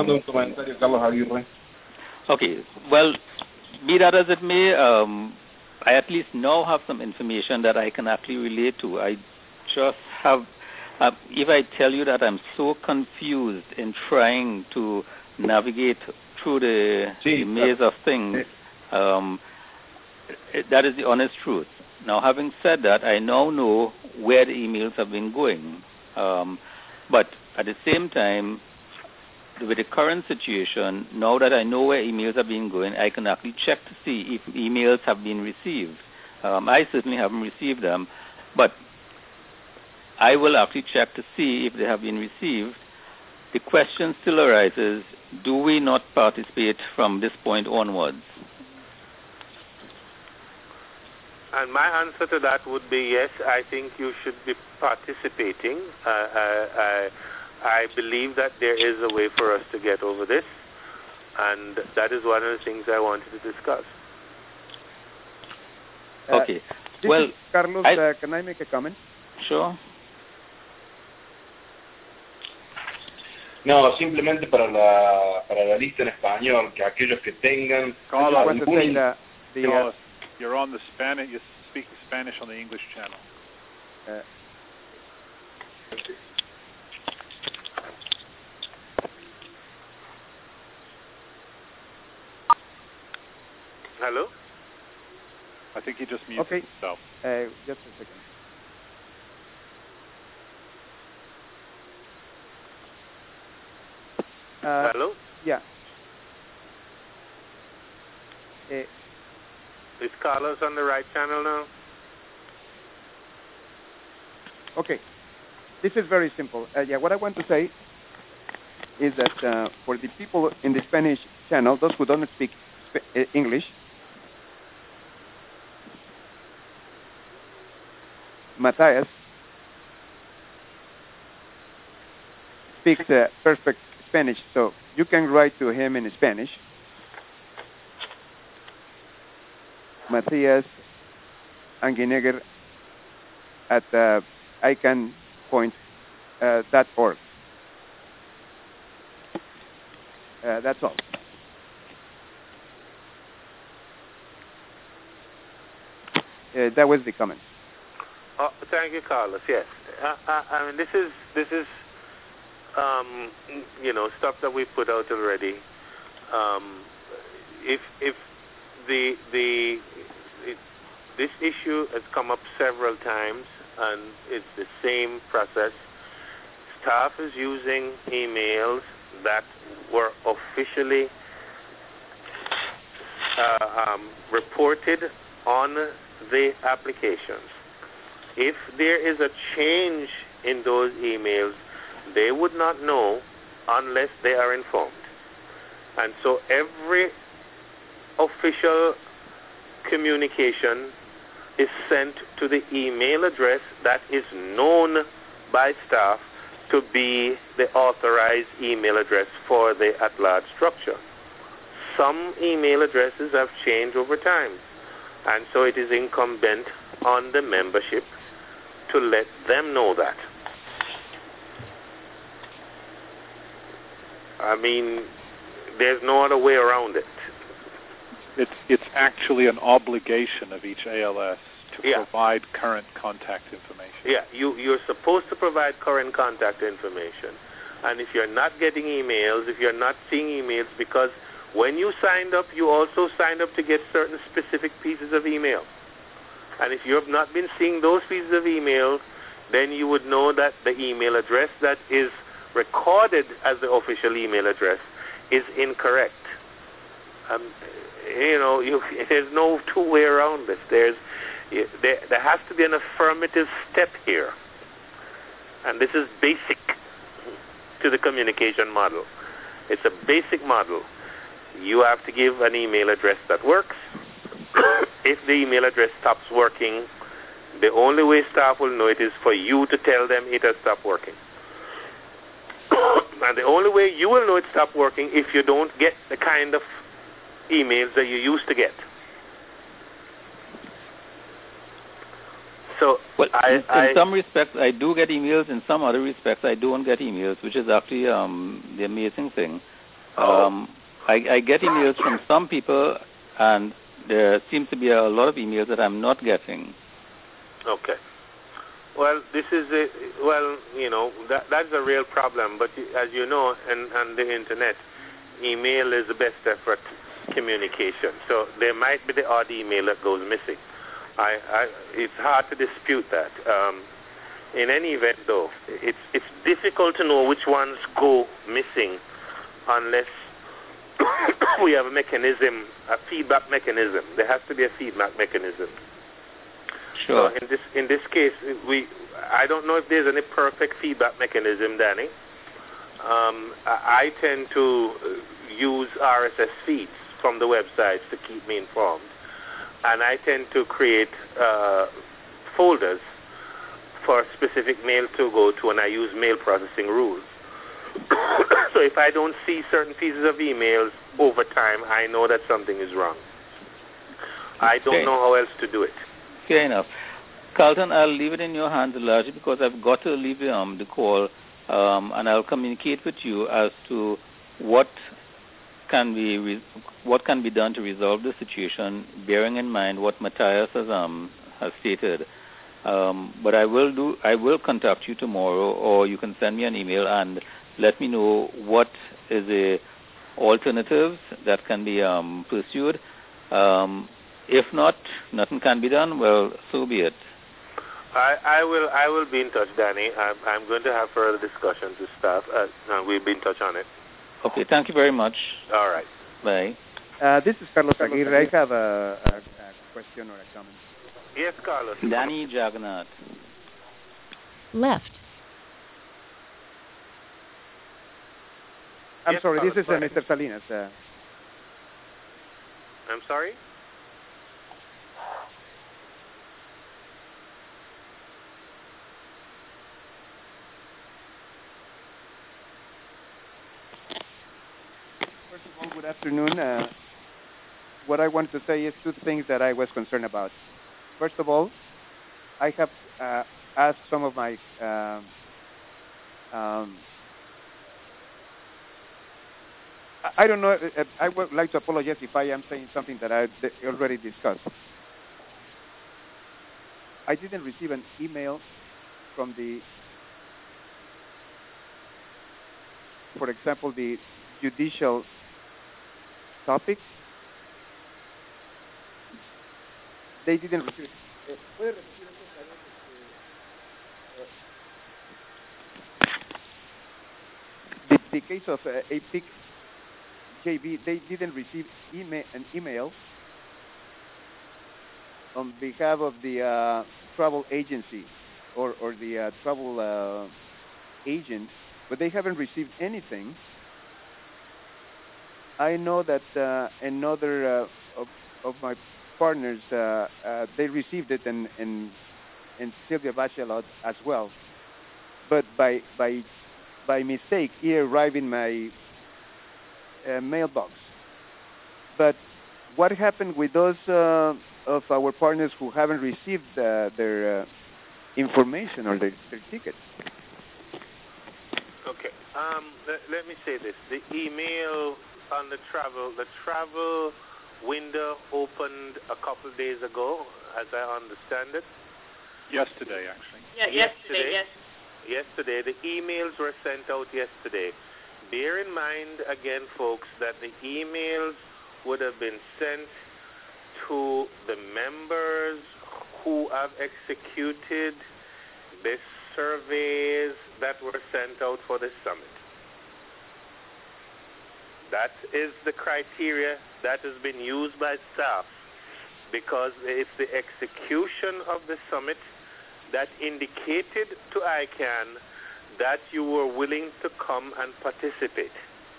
okay. Well, be that as it may, um, I at least now have some information that I can actually relate to. I just have. Uh, if I tell you that I'm so confused in trying to navigate through the, the maze of things, um, that is the honest truth. Now, having said that, I now know where the emails have been going. Um, but at the same time, with the current situation, now that I know where emails have been going, I can actually check to see if emails have been received. Um, I certainly haven't received them, but I will actually check to see if they have been received. The question still arises, do we not participate from this point onwards? And my answer to that would be yes, I think you should be participating. Uh, I, I, I believe that there is a way for us to get over this, and that is one of the things I wanted to discuss. Uh, okay. This well, is Carlos, I, uh, can I make a comment? Sure. No, simplemente para la para la lista en español, que aquellos que tengan Carlos, algún... the, the, Carlos, uh, you're on the Spanish. You speak Spanish on the English channel. uh, Hello? I think he just muted okay. himself. Uh, just a second. Uh, Hello? Yeah. Uh, Is Carlos on the right channel now? okay. This is very simple. Uh, yeah, what I want to say is that uh, for the people in the Spanish channel, those who don't speak sp- uh, English, Matthias speaks uh, perfect Spanish, so you can write to him in Spanish. Matthias Anginegger at uh, ican point dot org. Uh, that's all. Uh, that was the comment. Oh, thank you, Carlos. Yes, uh, I, I mean this is this is um, you know stuff that we put out already. Um, if if the the it, this issue has come up several times, and it's the same process. Staff is using emails that were officially uh, um, reported on the applications. If there is a change in those emails, they would not know unless they are informed. And so every official communication is sent to the email address that is known by staff to be the authorized email address for the at-large structure. Some email addresses have changed over time, and so it is incumbent on the membership to let them know that. I mean, there's no other way around it. It's it's actually an obligation of each A L S to yeah. provide current contact information. Yeah, you, you're supposed to provide current contact information. And if you're not getting emails, if you're not seeing emails, because when you signed up, you also signed up to get certain specific pieces of email. And if you have not been seeing those pieces of email, then you would know that the email address that is recorded as the official email address is incorrect. Um, you know, you, there's no two way around this. There's there, there has to be an affirmative step here, and this is basic to the communication model. It's a basic model. You have to give an email address that works. If the email address stops working, the only way staff will know it is for you to tell them it has stopped working. And the only way you will know it stopped working if you don't get the kind of emails that you used to get. I, in, I, in some respects, I do get emails. In some other respects, I don't get emails, which is actually um, the amazing thing. oh. Um, I, I get emails from some people, and there seems to be a lot of emails that I'm not getting. Okay. Well, this is a, well, you know, that that's a real problem. But as you know, and on the internet, email is the best effort communication. So there might be the odd email that goes missing. I, I it's hard to dispute that. Um, in any event, though, it's it's difficult to know which ones go missing unless we have a mechanism, a feedback mechanism. There has to be a feedback mechanism. Sure. So in this in this case, we I don't know if there's any perfect feedback mechanism, Danny. Um, I, I tend to use R S S feeds from the websites to keep me informed, and I tend to create uh, folders for specific mail to go to, and I use mail processing rules. So if I don't see certain pieces of emails over time, I know that something is wrong. I don't okay. know how else to do it. Fair enough. Carlton, I'll leave it in your hands largely because I've got to leave um, the call, um, and I'll communicate with you as to what can be re- what can be done to resolve the situation, bearing in mind what Matthias has um, has stated. Um, but I will do. I will contact you tomorrow, or you can send me an email and let me know what is the alternatives that can be um, pursued. Um, if not, nothing can be done. Well, so be it. I, I will. I will be in touch, Danny. I'm, I'm going to have further discussions with staff, uh, and we'll be in touch on it. Okay. Thank you very much. All right. Bye. Uh, this is Carlos Aguirre. I have a, a, a question or a comment. Yes, Carlos. Danny Jagannath. Left. I'm Yes, sorry, Carlos, this is uh, go ahead. Mister Salinas. Uh, I'm sorry? First of all, good afternoon. Uh, what I wanted to say is two things that I was concerned about. First of all, I have uh, asked some of my um, um, I don't know. uh, I would like to apologize if I am saying something that I d- already discussed. I didn't receive an email from the, for example, the judicial topics. They didn't receive it. Eh, ¿puede repetir esto otra vez? Este, eh, The, the case of uh, A P I C J B, they didn't receive email, an email on behalf of the uh, travel agency or, or the uh, travel uh, agent, but they haven't received anything. I know that uh, another uh, of, of my partners, uh, uh, they received it, and, and, and Sylvia Bachelot as well. But by, by, by mistake, it arrived in my uh, mailbox. But what happened with those uh, of our partners who haven't received uh, their uh, information or their, their tickets? Okay. Um, let, let me say this. The email on the travel, the travel window opened a couple days ago, as I understand it. Yesterday, actually. Yeah, yesterday, yes. Yesterday. The emails were sent out yesterday. Bear in mind, again, folks, that the emails would have been sent to the members who have executed the surveys that were sent out for the summit. That is the criteria that has been used by staff, because it's the execution of the summit that indicated to I CANN that you were willing to come and participate.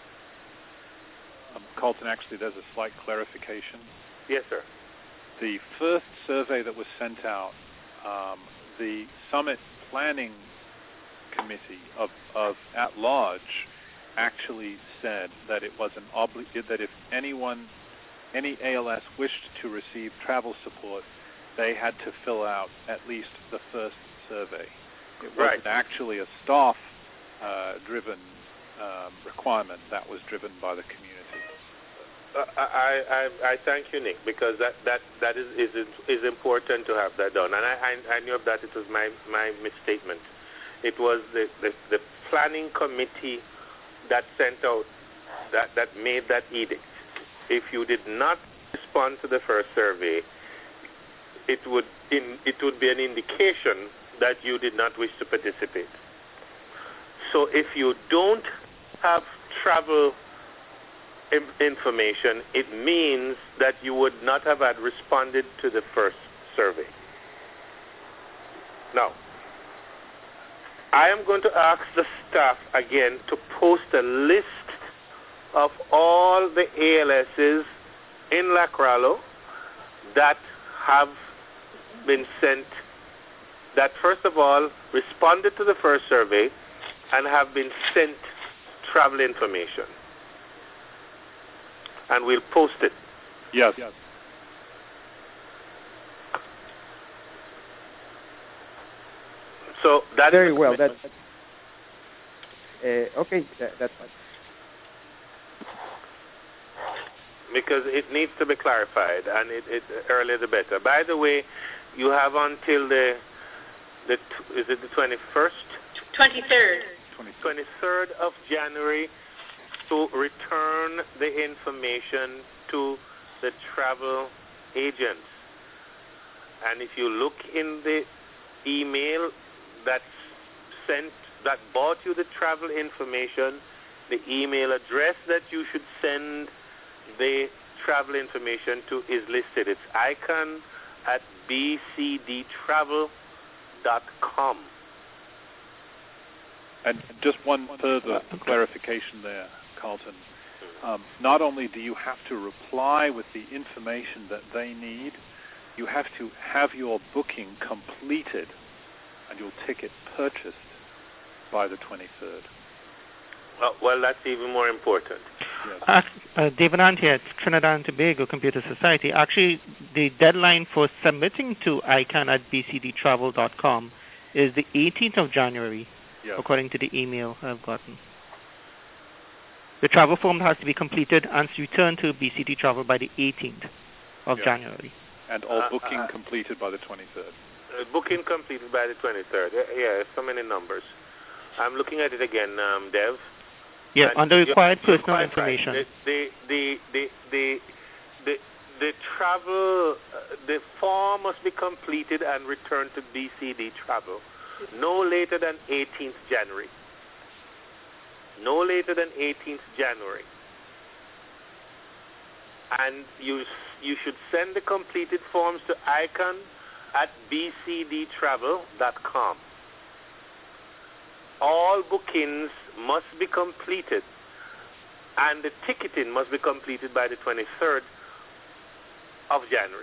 Um, Carlton, actually, there's a slight clarification. Yes, sir. The first survey that was sent out, um, the Summit Planning Committee of, of at large actually said that it was an obli- that if anyone, any A L S wished to receive travel support, they had to fill out at least the first survey. It Right. wasn't actually a staff-driven um, requirement that was driven by the community. Uh, I, I I thank you, Nick, because that that that is is is important to have that done, and I I, I knew of that. It was my my misstatement. It was the, the the planning committee that sent out that that made that edict. If you did not respond to the first survey, it would in it would be an indication that you did not wish to participate. So if you don't have travel information, it means that you would not have had responded to the first survey. Now, I am going to ask the staff again to post a list of all the A L Ss in Lacrallo that have been sent, that first of all responded to the first survey and have been sent travel information. And we'll post it. Yes. yes. So that very is well. That's uh, okay. That, that's fine. Because it needs to be clarified, and it, it earlier the better. By the way, you have until the the is it the twenty-first? twenty-third. twenty-third of January to return the information to the travel agents. And if you look in the email that's sent, that brought you the travel information, the email address that you should send the travel information to is listed. It's icon at b c d travel dot com. And just one further clarification there, Carlton. Um, not only do you have to reply with the information that they need, you have to have your booking completed and your ticket purchased by the twenty-third. Well, well that's even more important. Yes. Uh, uh, David Ant here, Trinidad and Tobago Computer Society. Actually, the deadline for submitting to icon at b c d travel dot com is the eighteenth of January, yes. according to the email I've gotten. The travel form has to be completed and returned to B C D Travel by the eighteenth of yes. January. And all Uh, booking uh, completed by the twenty-third. Uh, booking completed by the twenty-third. Yeah, yeah, so many numbers. I'm looking at it again, um, Dev. Yeah, And under required you're, personal you're quite information. Right. The, the, the, the, the, the travel, uh, the form must be completed and returned to B C D Travel no later than eighteenth January. No later than eighteenth January. And you you should send the completed forms to icon at b c d travel dot com. All bookings must be completed, and the ticketing must be completed by the twenty-third of January.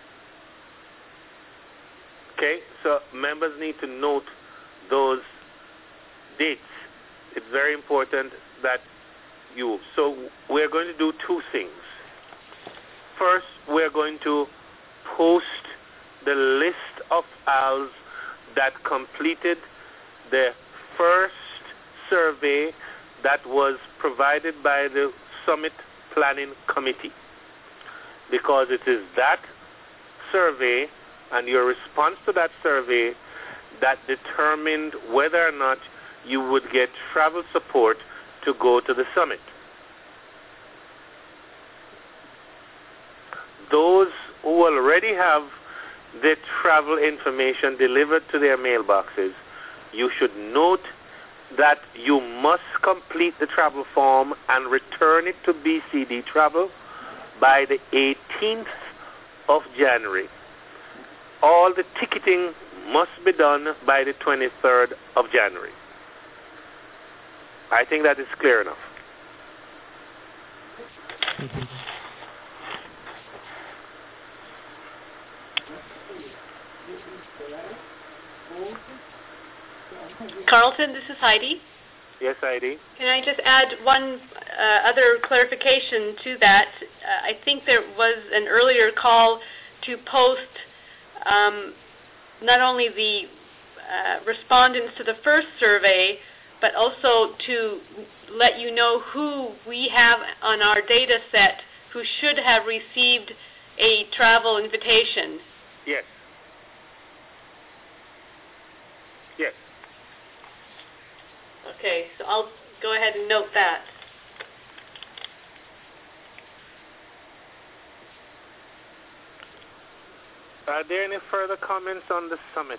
Okay, so members need to note those dates. It's very important that you, so we're going to do two things. First, we're going to post the list of A Ls that completed the first survey that was provided by the Summit Planning Committee, because it is that survey and your response to that survey that determined whether or not you would get travel support to go to the summit. Those who already have their travel information delivered to their mailboxes, you should note that you must complete the travel form and return it to B C D Travel by the eighteenth of January. All the ticketing must be done by the twenty-third of January. I think that is clear enough. Mm-hmm. Carlton, this is Heidi. Yes, Heidi. Can I just add one uh, other clarification to that? Uh, I think there was an earlier call to post um, not only the uh, respondents to the first survey, but also to let you know who we have on our data set who should have received a travel invitation. Yes. Yes. Okay, so I'll go ahead and note that. Are there any further comments on the summit?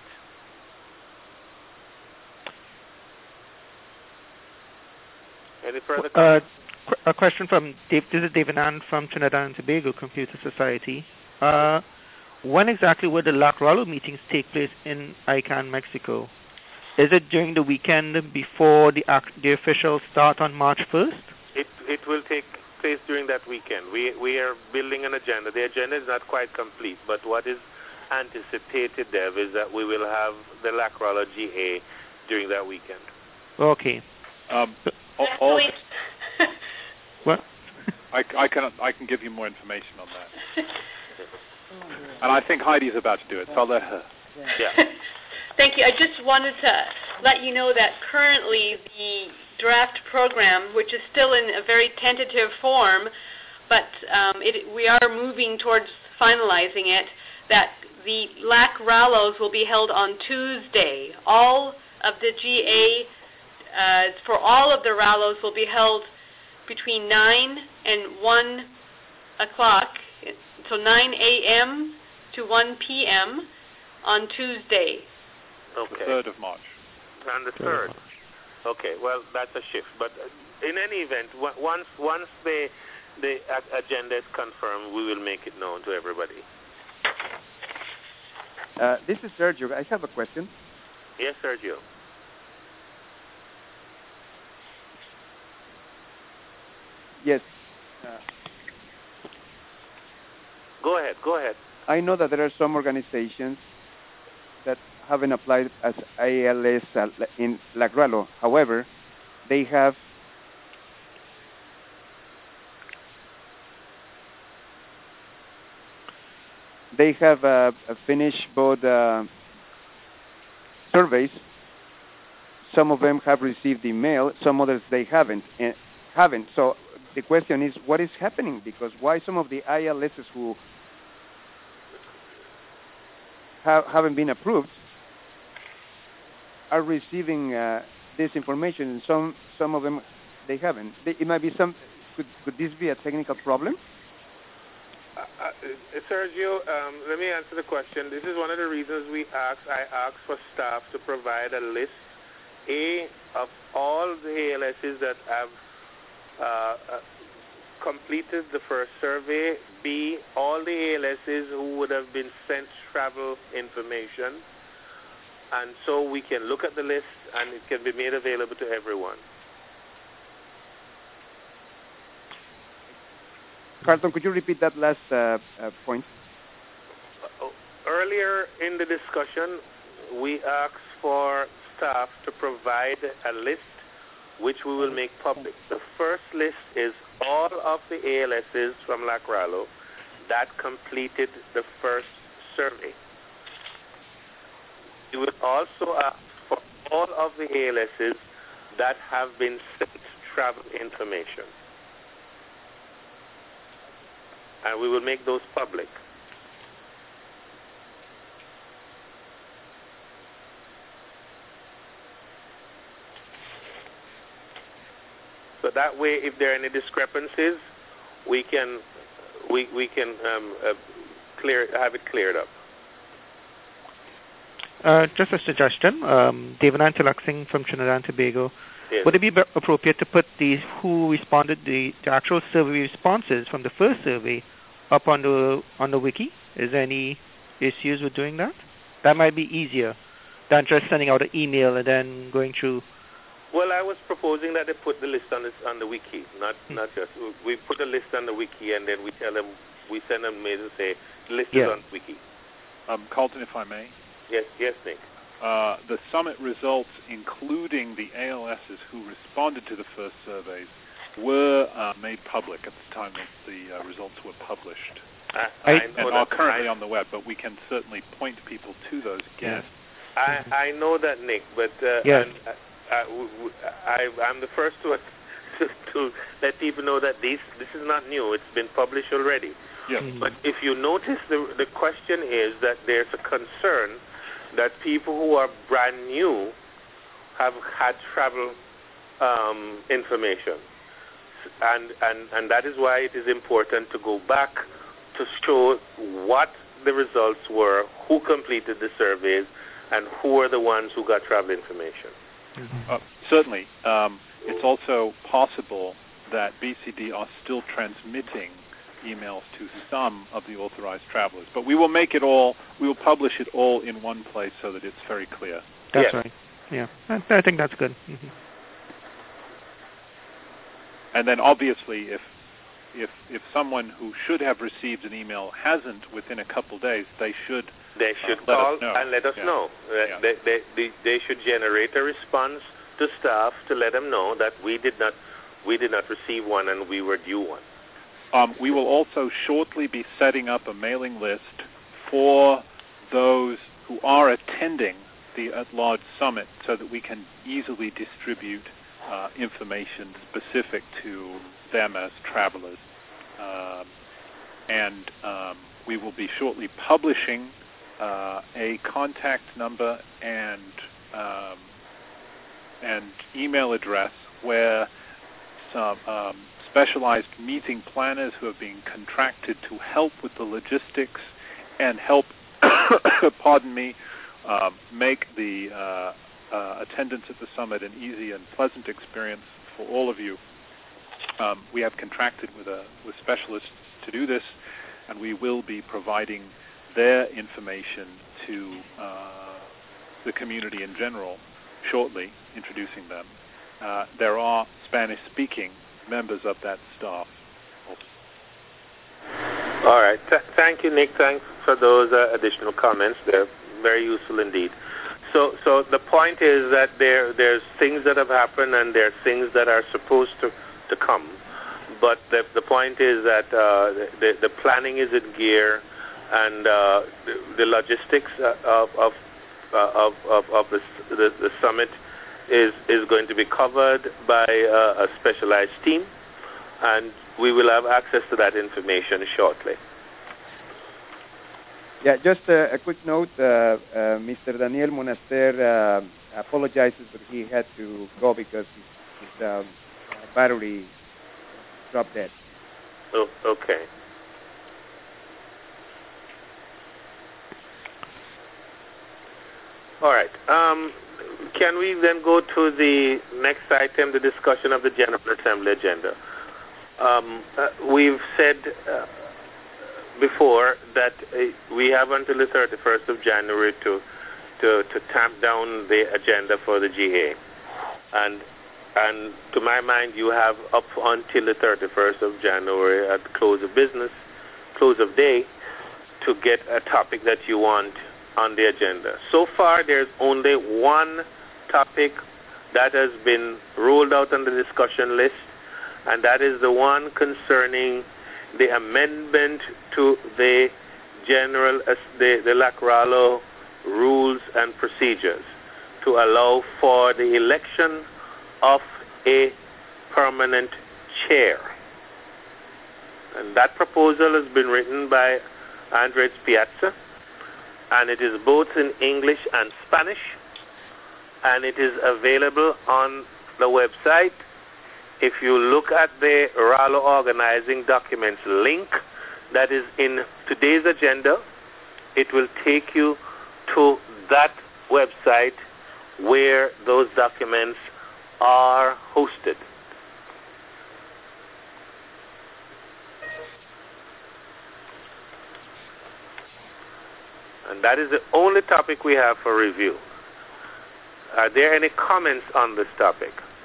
Any further comments? Uh, qu- a question from Dave. This is David Ann from Trinidad and Tobago Computer Society. Uh, when exactly will the LAC-RALO meetings take place in I C A N, Mexico? Is it during the weekend before the act, the official start on March first? It it will take place during that weekend. We we are building an agenda. The agenda is not quite complete, but what is anticipated, Dev, is that we will have the LAC-RALO G A during that weekend. Okay. Um, all, all what? I, I can I can give you more information on that. And I think Heidi's about to do it, so I'll let her. Yeah. Thank you. I just wanted to let you know that currently the draft program, which is still in a very tentative form, but um, it, we are moving towards finalizing it, that the LAC-RALOs will be held on Tuesday. All of the G A, uh, for all of the RALOs, will be held between nine and one o'clock, so nine a.m. to one p.m. on Tuesday. Okay. The third of March. And the third. Okay, well, that's a shift. But in any event, once once the the agenda is confirmed, we will make it known to everybody. Uh, this is Sergio. I have a question. Yes, Sergio. Yes. Uh, go ahead. Go ahead. I know that there are some organizations that haven't applied as I L S in LAC-RALO. However, they have they have uh, finished both uh, surveys. Some of them have received email. Some others they haven't. Uh, haven't. So the question is, what is happening? Because why some of the I L Ss who ha haven't been approved are receiving uh, this information, and some some of them they haven't. They, it might be some. Could could this be a technical problem? Uh, uh, Sergio, um, let me answer the question. This is one of the reasons we asked. I asked for staff to provide a list, A, of all the A L Ss that have uh, uh, completed the first survey, B, all the A L Ss who would have been sent travel information, and so we can look at the list and it can be made available to everyone. Carlton, could you repeat that last uh, uh, point? Uh, earlier in the discussion, we asked for staff to provide a list which we will make public. The first list is all of the A L Ss from LAC-RALO that completed the first survey. We will also ask for all of the A L Ss that have been sent travel information. And we will make those public. So that way, if there are any discrepancies, we can we we can um, uh, clear have it cleared up. Uh, just a suggestion, um, David Antilaxing from Trinidad and Tobago. Yes. Would it be appropriate to put the who responded the, the actual survey responses from the first survey up on the on the wiki? Is there any issues with doing that? That might be easier than just sending out an email and then going through. Well, I was proposing that they put the list on this on the wiki, not Hmm. not just we put a list on the wiki and then we tell them we send them mail and say the list Yeah. is on the wiki. Um, Carlton, if I may. Yes, yes, Nick. Uh, the summit results, including the A L Ss who responded to the first surveys, were uh, made public at the time that the uh, results were published. I, I- I And know are that. currently I, on the web, but we can certainly point people to those again. I I know that, Nick, but uh, yes. and, uh, I, I'm the first one to, to let people know that this this is not new. It's been published already. Yeah. Mm-hmm. But if you notice, the the question is that there's a concern that people who are brand new have had travel um, information, and and and that is why it is important to go back to show what the results were, who completed the surveys, and who are the ones who got travel information. Uh, certainly. Um, it's also possible that B C D are still transmitting emails to some of the authorized travelers. But we will make it all, we will publish it all in one place so that it's very clear. That's yes. right. Yeah, I, I think that's good. Mm-hmm. And then obviously if if if someone who should have received an email hasn't within a couple days, they should They should uh, call let us know. and let us yeah. know. Uh, Yeah. They, they, they, they should generate a response to staff to let them know that we did not we did not receive one and we were due one. Um, we will also shortly be setting up a mailing list for those who are attending the at-large summit so that we can easily distribute uh, information specific to them as travelers. Um, and um, we will be shortly publishing uh, a contact number and um, and email address where some um, specialized meeting planners who have been contracted to help with the logistics and help, pardon me, um, make the uh, uh, attendance at the summit an easy and pleasant experience for all of you. Um, we have contracted with a with specialists to do this, and we will be providing their information to uh, the community in general shortly, introducing them. Uh, there are Spanish-speaking members of that staff. All right. Th- thank you, Nick. Thanks for those uh, additional comments. They're very useful indeed. So, so the point is that there, there's things that have happened and there are things that are supposed to, to come. But the, the point is that uh, the, the planning is in gear, and uh, the, the logistics of of uh, of, of, of the, the, the summit is is going to be covered by uh, a specialized team, and we will have access to that information shortly. Yeah, just uh, a quick note. Uh, uh, Mister Daniel Monaster uh, apologizes, but he had to go because his, his um, battery dropped dead. Oh, okay. All right. Um, can we then go to the next item, the discussion of the General Assembly agenda? Um, uh, we've said uh, before that uh, we have until the thirty-first of January to, to to tamp down the agenda for the G A, and and to my mind, you have up until the thirty-first of January at the close of business, close of day, to get a topic that you want on the agenda. So far, there's only one topic that has been rolled out on the discussion list, and that is the one concerning the amendment to the general, uh, the, the LACRALO rules and procedures to allow for the election of a permanent chair. And that proposal has been written by Andres Piazza, and it is both in English and Spanish, and it is available on the website. If you look at the RALO organizing documents link that is in today's agenda, it will take you to that website where those documents are hosted. And that is the only topic we have for review. Are there any comments on this topic?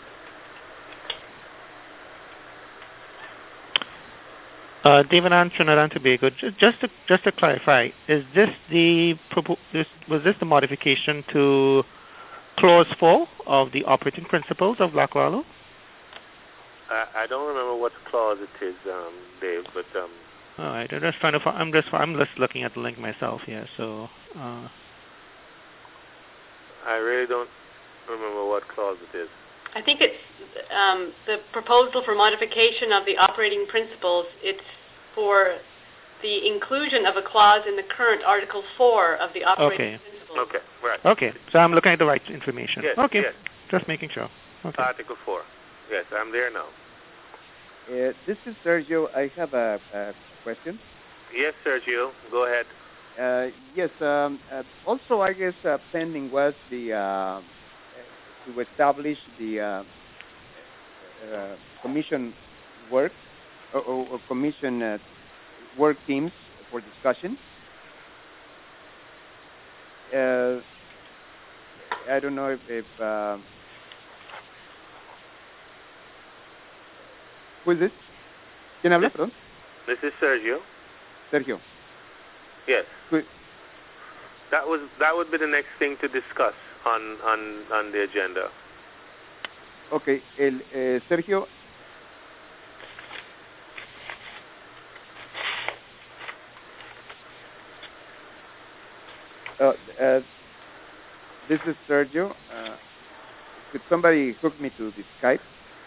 Uh, David on Trinidad and Tobago, just, just to just to clarify, is this the this, was this the modification to Clause four of the operating principles of LACRALO? I, I don't remember what clause it is, um, Dave, but um. All right, I'm just trying to. I'm just. I'm just looking at the link myself here. So. Uh, I really don't remember what clause it is. I think it's um, the proposal for modification of the operating principles. It's for the inclusion of a clause in the current Article four of the operating Okay. principles. Okay, right. Okay, so I'm looking at the right information. Yes, okay, yes. just making sure. Okay. Article four. Yes, I'm there now. Uh, this is Sergio. I have a, a question. Yes, Sergio, go ahead. Uh, yes. Um, uh, also, I guess uh, pending was the uh, to establish the uh, uh, commission work or, or, or commission uh, work teams for discussion. Uh, I don't know if, if uh, who is this? ¿Quién habla? Perdón. This is Sergio. Sergio. Yes. Who? That was that would be the next thing to discuss on on, on the agenda. Okay, el eh, Sergio. Uh, uh, this is Sergio. Uh, could somebody hook me to the Skype?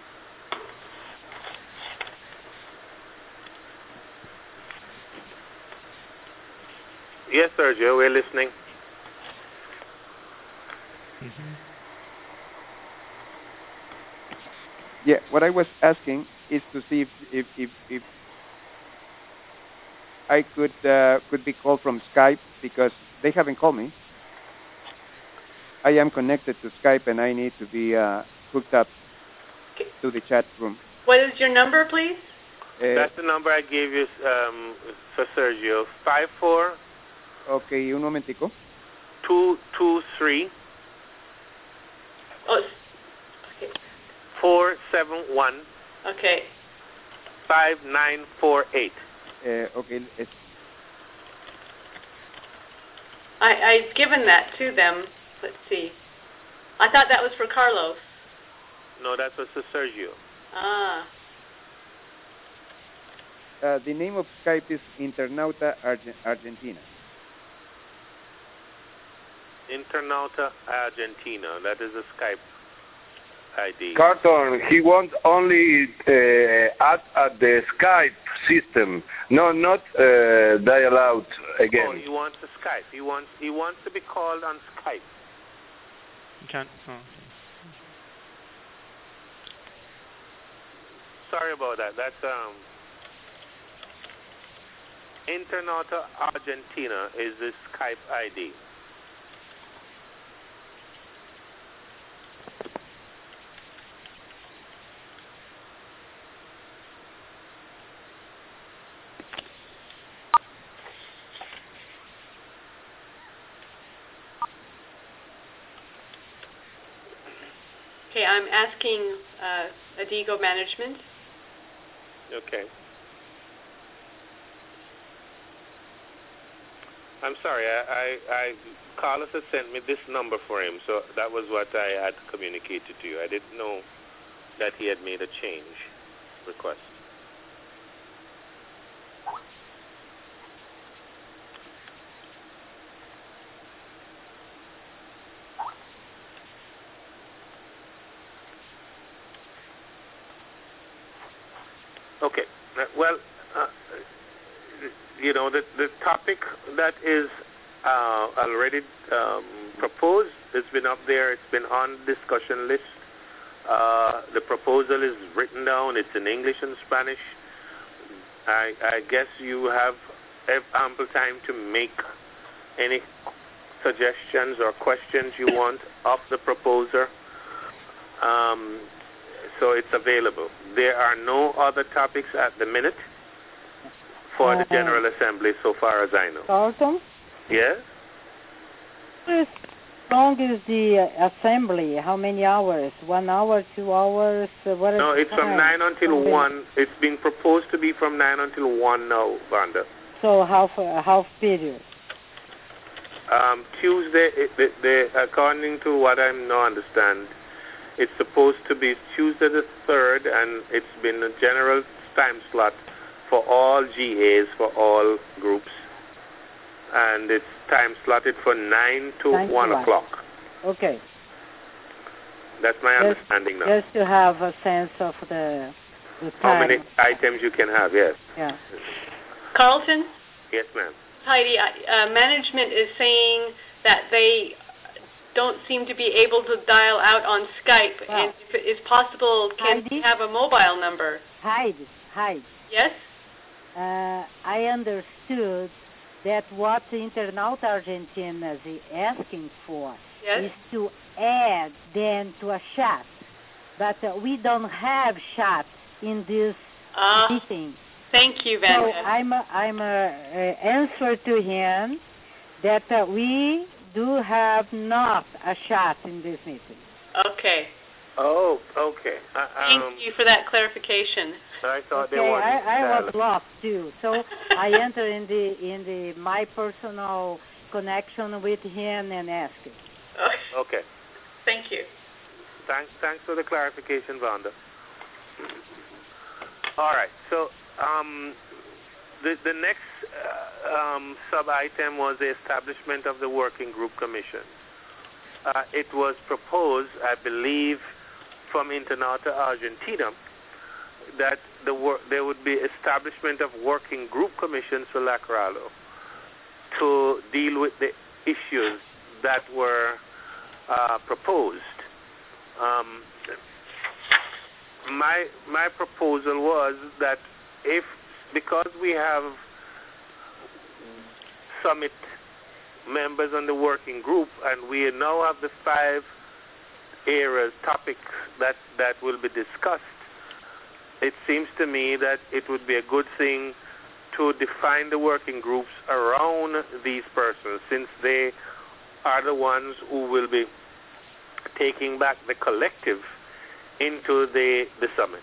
Yes, Sergio, we're listening. Mm-hmm. Yeah, what I was asking is to see if if if, if I could uh, could be called from Skype because they haven't called me. I am connected to Skype and I need to be uh, hooked up Okay. to the chat room. What is your number, please? Uh, That's the number I gave you um, for Sergio. Five four okay, un momentico. two two three Oh, okay. four seven one Okay. five nine four eight. Uh, okay, es, I, I've given that to them. Let's see. I thought that was for Carlos. No, that was for Sergio. Ah. uh, the name of Skype is Internauta Arge- Argentina. Internauta Argentina. That is a Skype I D. Carton, he wants only uh, add at the Skype system, no, not uh, dial out again. Oh, he wants a Skype. He wants he wants to be called on Skype. You can't. Oh, okay. Sorry about that. That's um. Internauta Argentina is the Skype I D. Okay, I'm asking uh, Adigo Management. Okay. I'm sorry. I, I, I Carlos had sent me this number for him, so that was what I had communicated to you. I didn't know that he had made a change request. Okay. Uh, Well, uh, you know, the, the topic that is uh, already um, proposed has been up there. It's been on discussion list. Uh, the proposal is written down. It's in English and Spanish. I, I guess you have ample time to make any suggestions or questions you want of the proposer. Um, so it's available. There are no other topics at the minute for the General Assembly, so far as I know. Carlton? Yes? How long is the uh, assembly? How many hours? One hour, two hours? Uh, what is No, the it's from time? nine until Okay. one. It's been proposed to be from nine until one now, Vanda. So half uh, half period. Um, Tuesday, it, the, the, according to what I now understand, it's supposed to be Tuesday the third, and it's been a general time slot for all G As, for all groups. And it's time slotted for nine to Nine to one one. o'clock. Okay. That's my just, understanding now. Just to have a sense of the, the time. How many items you can have, yes. Yeah. Carlton? Yes, ma'am. Heidi, uh, management is saying that they don't seem to be able to dial out on Skype, wow. and if it is possible, can Heidi? we have a mobile number? Heidi, Heidi. Yes? Uh, I understood that what Internauta Argentina is asking for yes? is to add them to a chat, but uh, we don't have chat in this uh, meeting. Thank you, Vanda. So I'm uh, I'm uh, uh, answer to him that uh, we do have not a chat in this meeting. Okay. Oh, okay. Uh, Thank um, you for that clarification. I thought okay, they wanted I, I was to lost too, so I enter in the in the my personal connection with him and ask it. Okay. Thank you. Thanks, thanks for the clarification, Vanda. All right. So um, the the next uh, um, sub item was the establishment of the working group commission. Uh, it was proposed, I believe, from Internauta Argentina, that the wor- there would be establishment of working group commissions for LACRALO to deal with the issues that were uh, proposed. Um, my my proposal was that if, because we have summit members on the working group, and we now have the five areas, topics that, that will be discussed, it seems to me that it would be a good thing to define the working groups around these persons, since they are the ones who will be taking back the collective into the, the summit.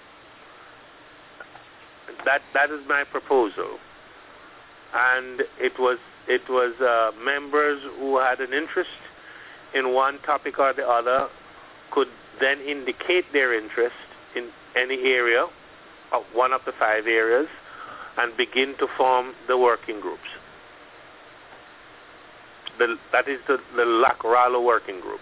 That that is my proposal. And it was it was uh, members who had an interest in one topic or the other could then indicate their interest in any area, of one of the five areas, and begin to form the working groups. The, that is the, the LACRALO working groups.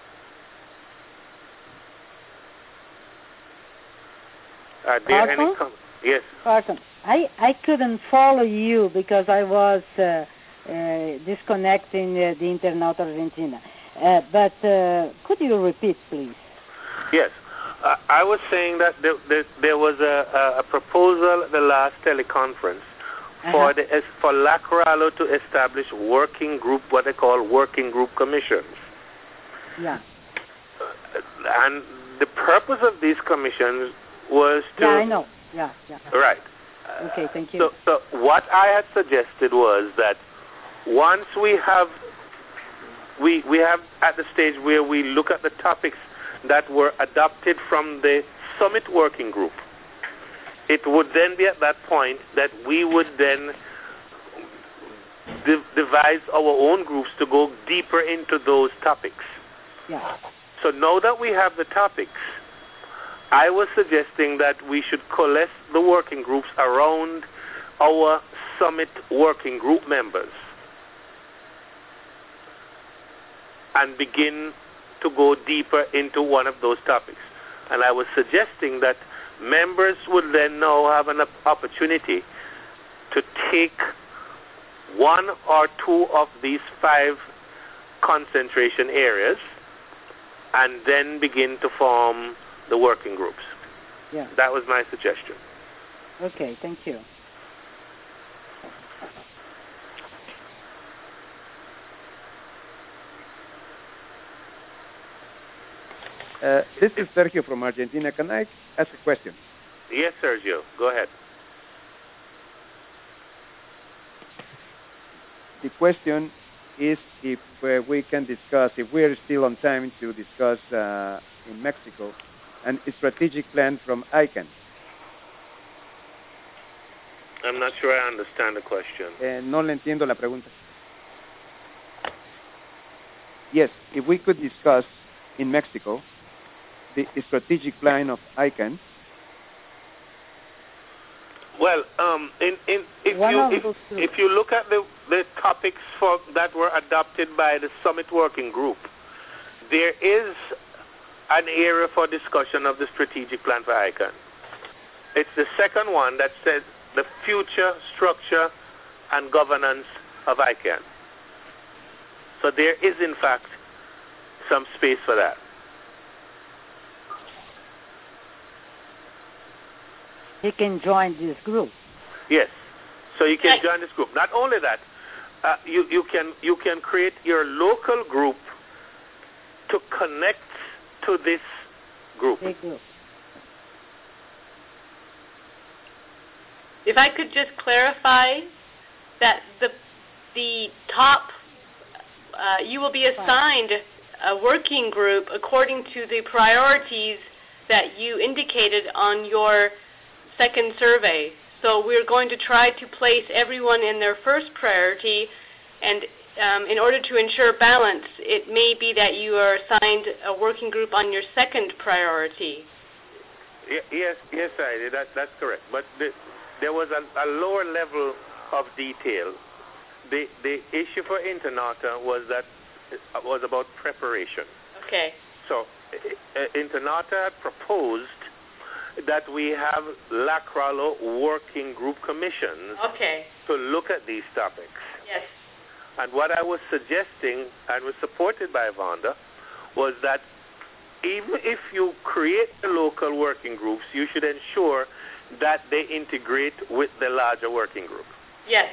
Are there any com- yes. Carlton, I, I couldn't follow you because I was uh, uh, disconnecting uh, the Internauta Argentina. Uh, but uh, could you repeat, please? Yes. Uh, I was saying that there, there, there was a, a proposal at the last teleconference uh-huh. for the for LACRALO to establish working group, what they call working group commissions. Yeah. And the purpose of these commissions was to... Yeah, I know. Yeah, yeah. Right. Okay, thank you. So, so what I had suggested was that once we have, we we have at the stage where we look at the topics that were adopted from the summit working group, it would then be at that point that we would then de- devise our own groups to go deeper into those topics. Yeah. So now that we have the topics, I was suggesting that we should coalesce the working groups around our summit working group members and begin to go deeper into one of those topics. And I was suggesting that members would then now have an opportunity to take one or two of these five concentration areas and then begin to form the working groups. Yeah. That was my suggestion. Okay, thank you. Uh, this is Sergio from Argentina. Can I ask a question? Yes, Sergio. Go ahead. The question is if uh, we can discuss, if we're still on time to discuss uh, in Mexico, an strategic plan from I C A N. I'm not sure I understand the question. Eh, no le entiendo la pregunta. Yes, if we could discuss in Mexico the strategic plan of I C A N. Well, um, in, in, if, One you, of if, those two. if you look at the, the topics for, that were adopted by the summit working group, there is an area for discussion of the strategic plan for ICANN. It's the second one that says the future structure and governance of ICANN. So there is, in fact, some space for that. He can join this group. Yes. So you can join this group. Not only that, uh, you, you can you can create your local group to connect to this group. Big group. If I could just clarify that the the top, uh, you will be assigned a working group according to the priorities that you indicated on your second survey. So we're going to try to place everyone in their first priority, and um, in order to ensure balance, it may be that you are assigned a working group on your second priority. Yes, yes, I did. That, that's correct. But the, there was a, a lower level of detail. The the issue for Internauta was that it was about preparation. Okay. So uh, Internauta had proposed that we have LACRALO working group commissions okay. to look at these topics. Yes. And what I was suggesting, and was supported by Vonda, was that even if you create the local working groups, you should ensure that they integrate with the larger working group. Yes.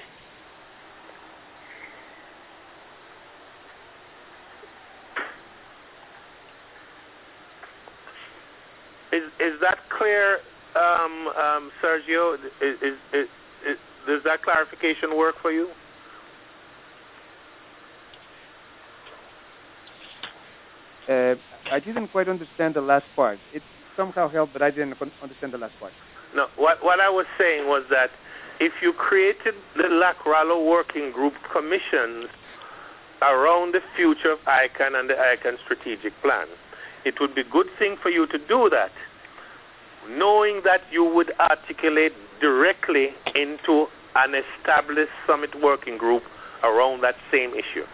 Is is that clear, um, um, Sergio? Is, is, is, is, does that clarification work for you? Uh, I didn't quite understand the last part. It somehow helped, but I didn't understand the last part. No, what, what I was saying was that if you created the LACRALO working group commissions around the future of ICANN and the ICANN strategic plan, it would be a good thing for you to do that, knowing that you would articulate directly into an established summit working group around that same issue.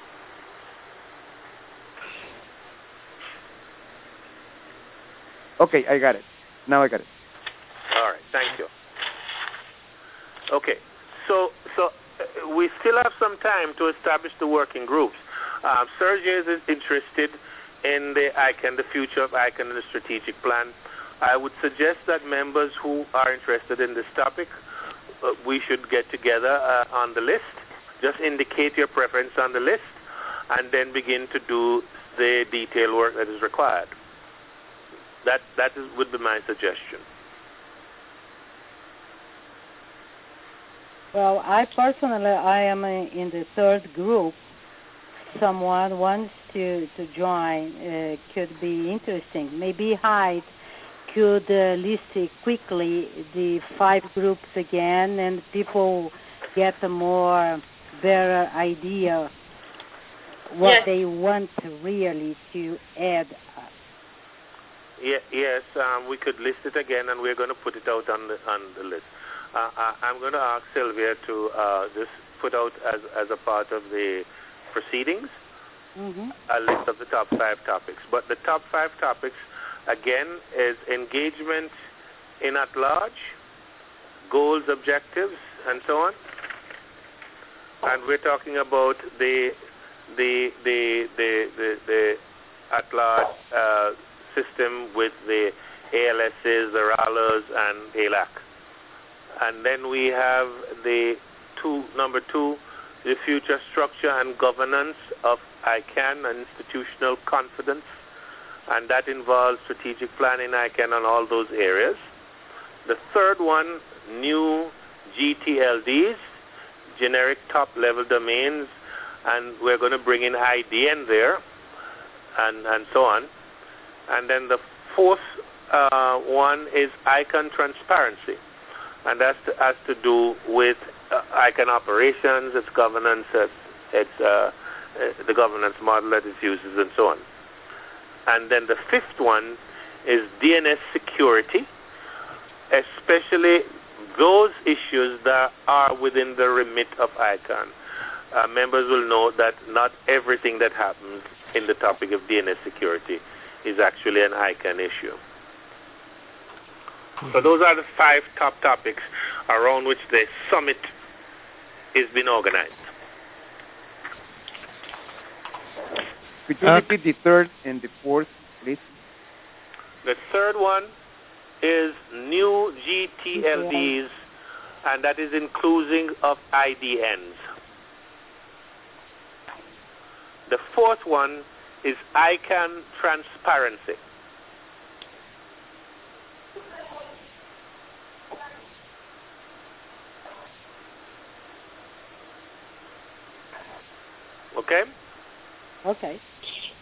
Okay, I got it. Now I got it. All right, thank you. Okay, so so uh, we still have some time to establish the working groups. Uh, Sergio is interested in the ICANN, the future of ICANN and the strategic plan. I would suggest that members who are interested in this topic, uh, we should get together uh, on the list. Just indicate your preference on the list, and then begin to do the detailed work that is required. That that is, would be my suggestion. Well, I personally, I am in the third group. Someone wants to, to join, uh, could be interesting. Maybe Hyde could uh, list quickly the five groups again, and people get a more better idea what yes. they want really to add. Yeah, yes, um, we could list it again, and we're going to put it out on the on the list. Uh, I, I'm going to ask Sylvia to uh, just put out as as a part of the proceedings mm-hmm. a list of the top five topics. But the top five topics, again, is engagement in at large, goals, objectives, and so on. And we're talking about the the the the the, the at large uh, system with the A L Ss, the R A L Os, and A L A C. And then we have the two number two, the future structure and governance of ICANN and institutional confidence, and that involves strategic planning, ICANN, and all those areas. The third one, new G T L Ds, generic top-level domains, and we're going to bring in I D N there, and, and so on. And then the fourth uh, one is ICANN transparency, and that has to do with uh, ICANN operations, its governance, its, its uh, uh, the governance model that it uses, and so on. And then the fifth one is D N S security, especially those issues that are within the remit of ICANN. Uh, members will know that not everything that happens in the topic of D N S security is actually an ICANN issue. So those are the five top topics around which the summit is being organized. Could you repeat the third and the fourth, please? The third one is new G T L Ds, and that is including of I D Ns. The fourth one is ICANN transparency. Okay? Okay.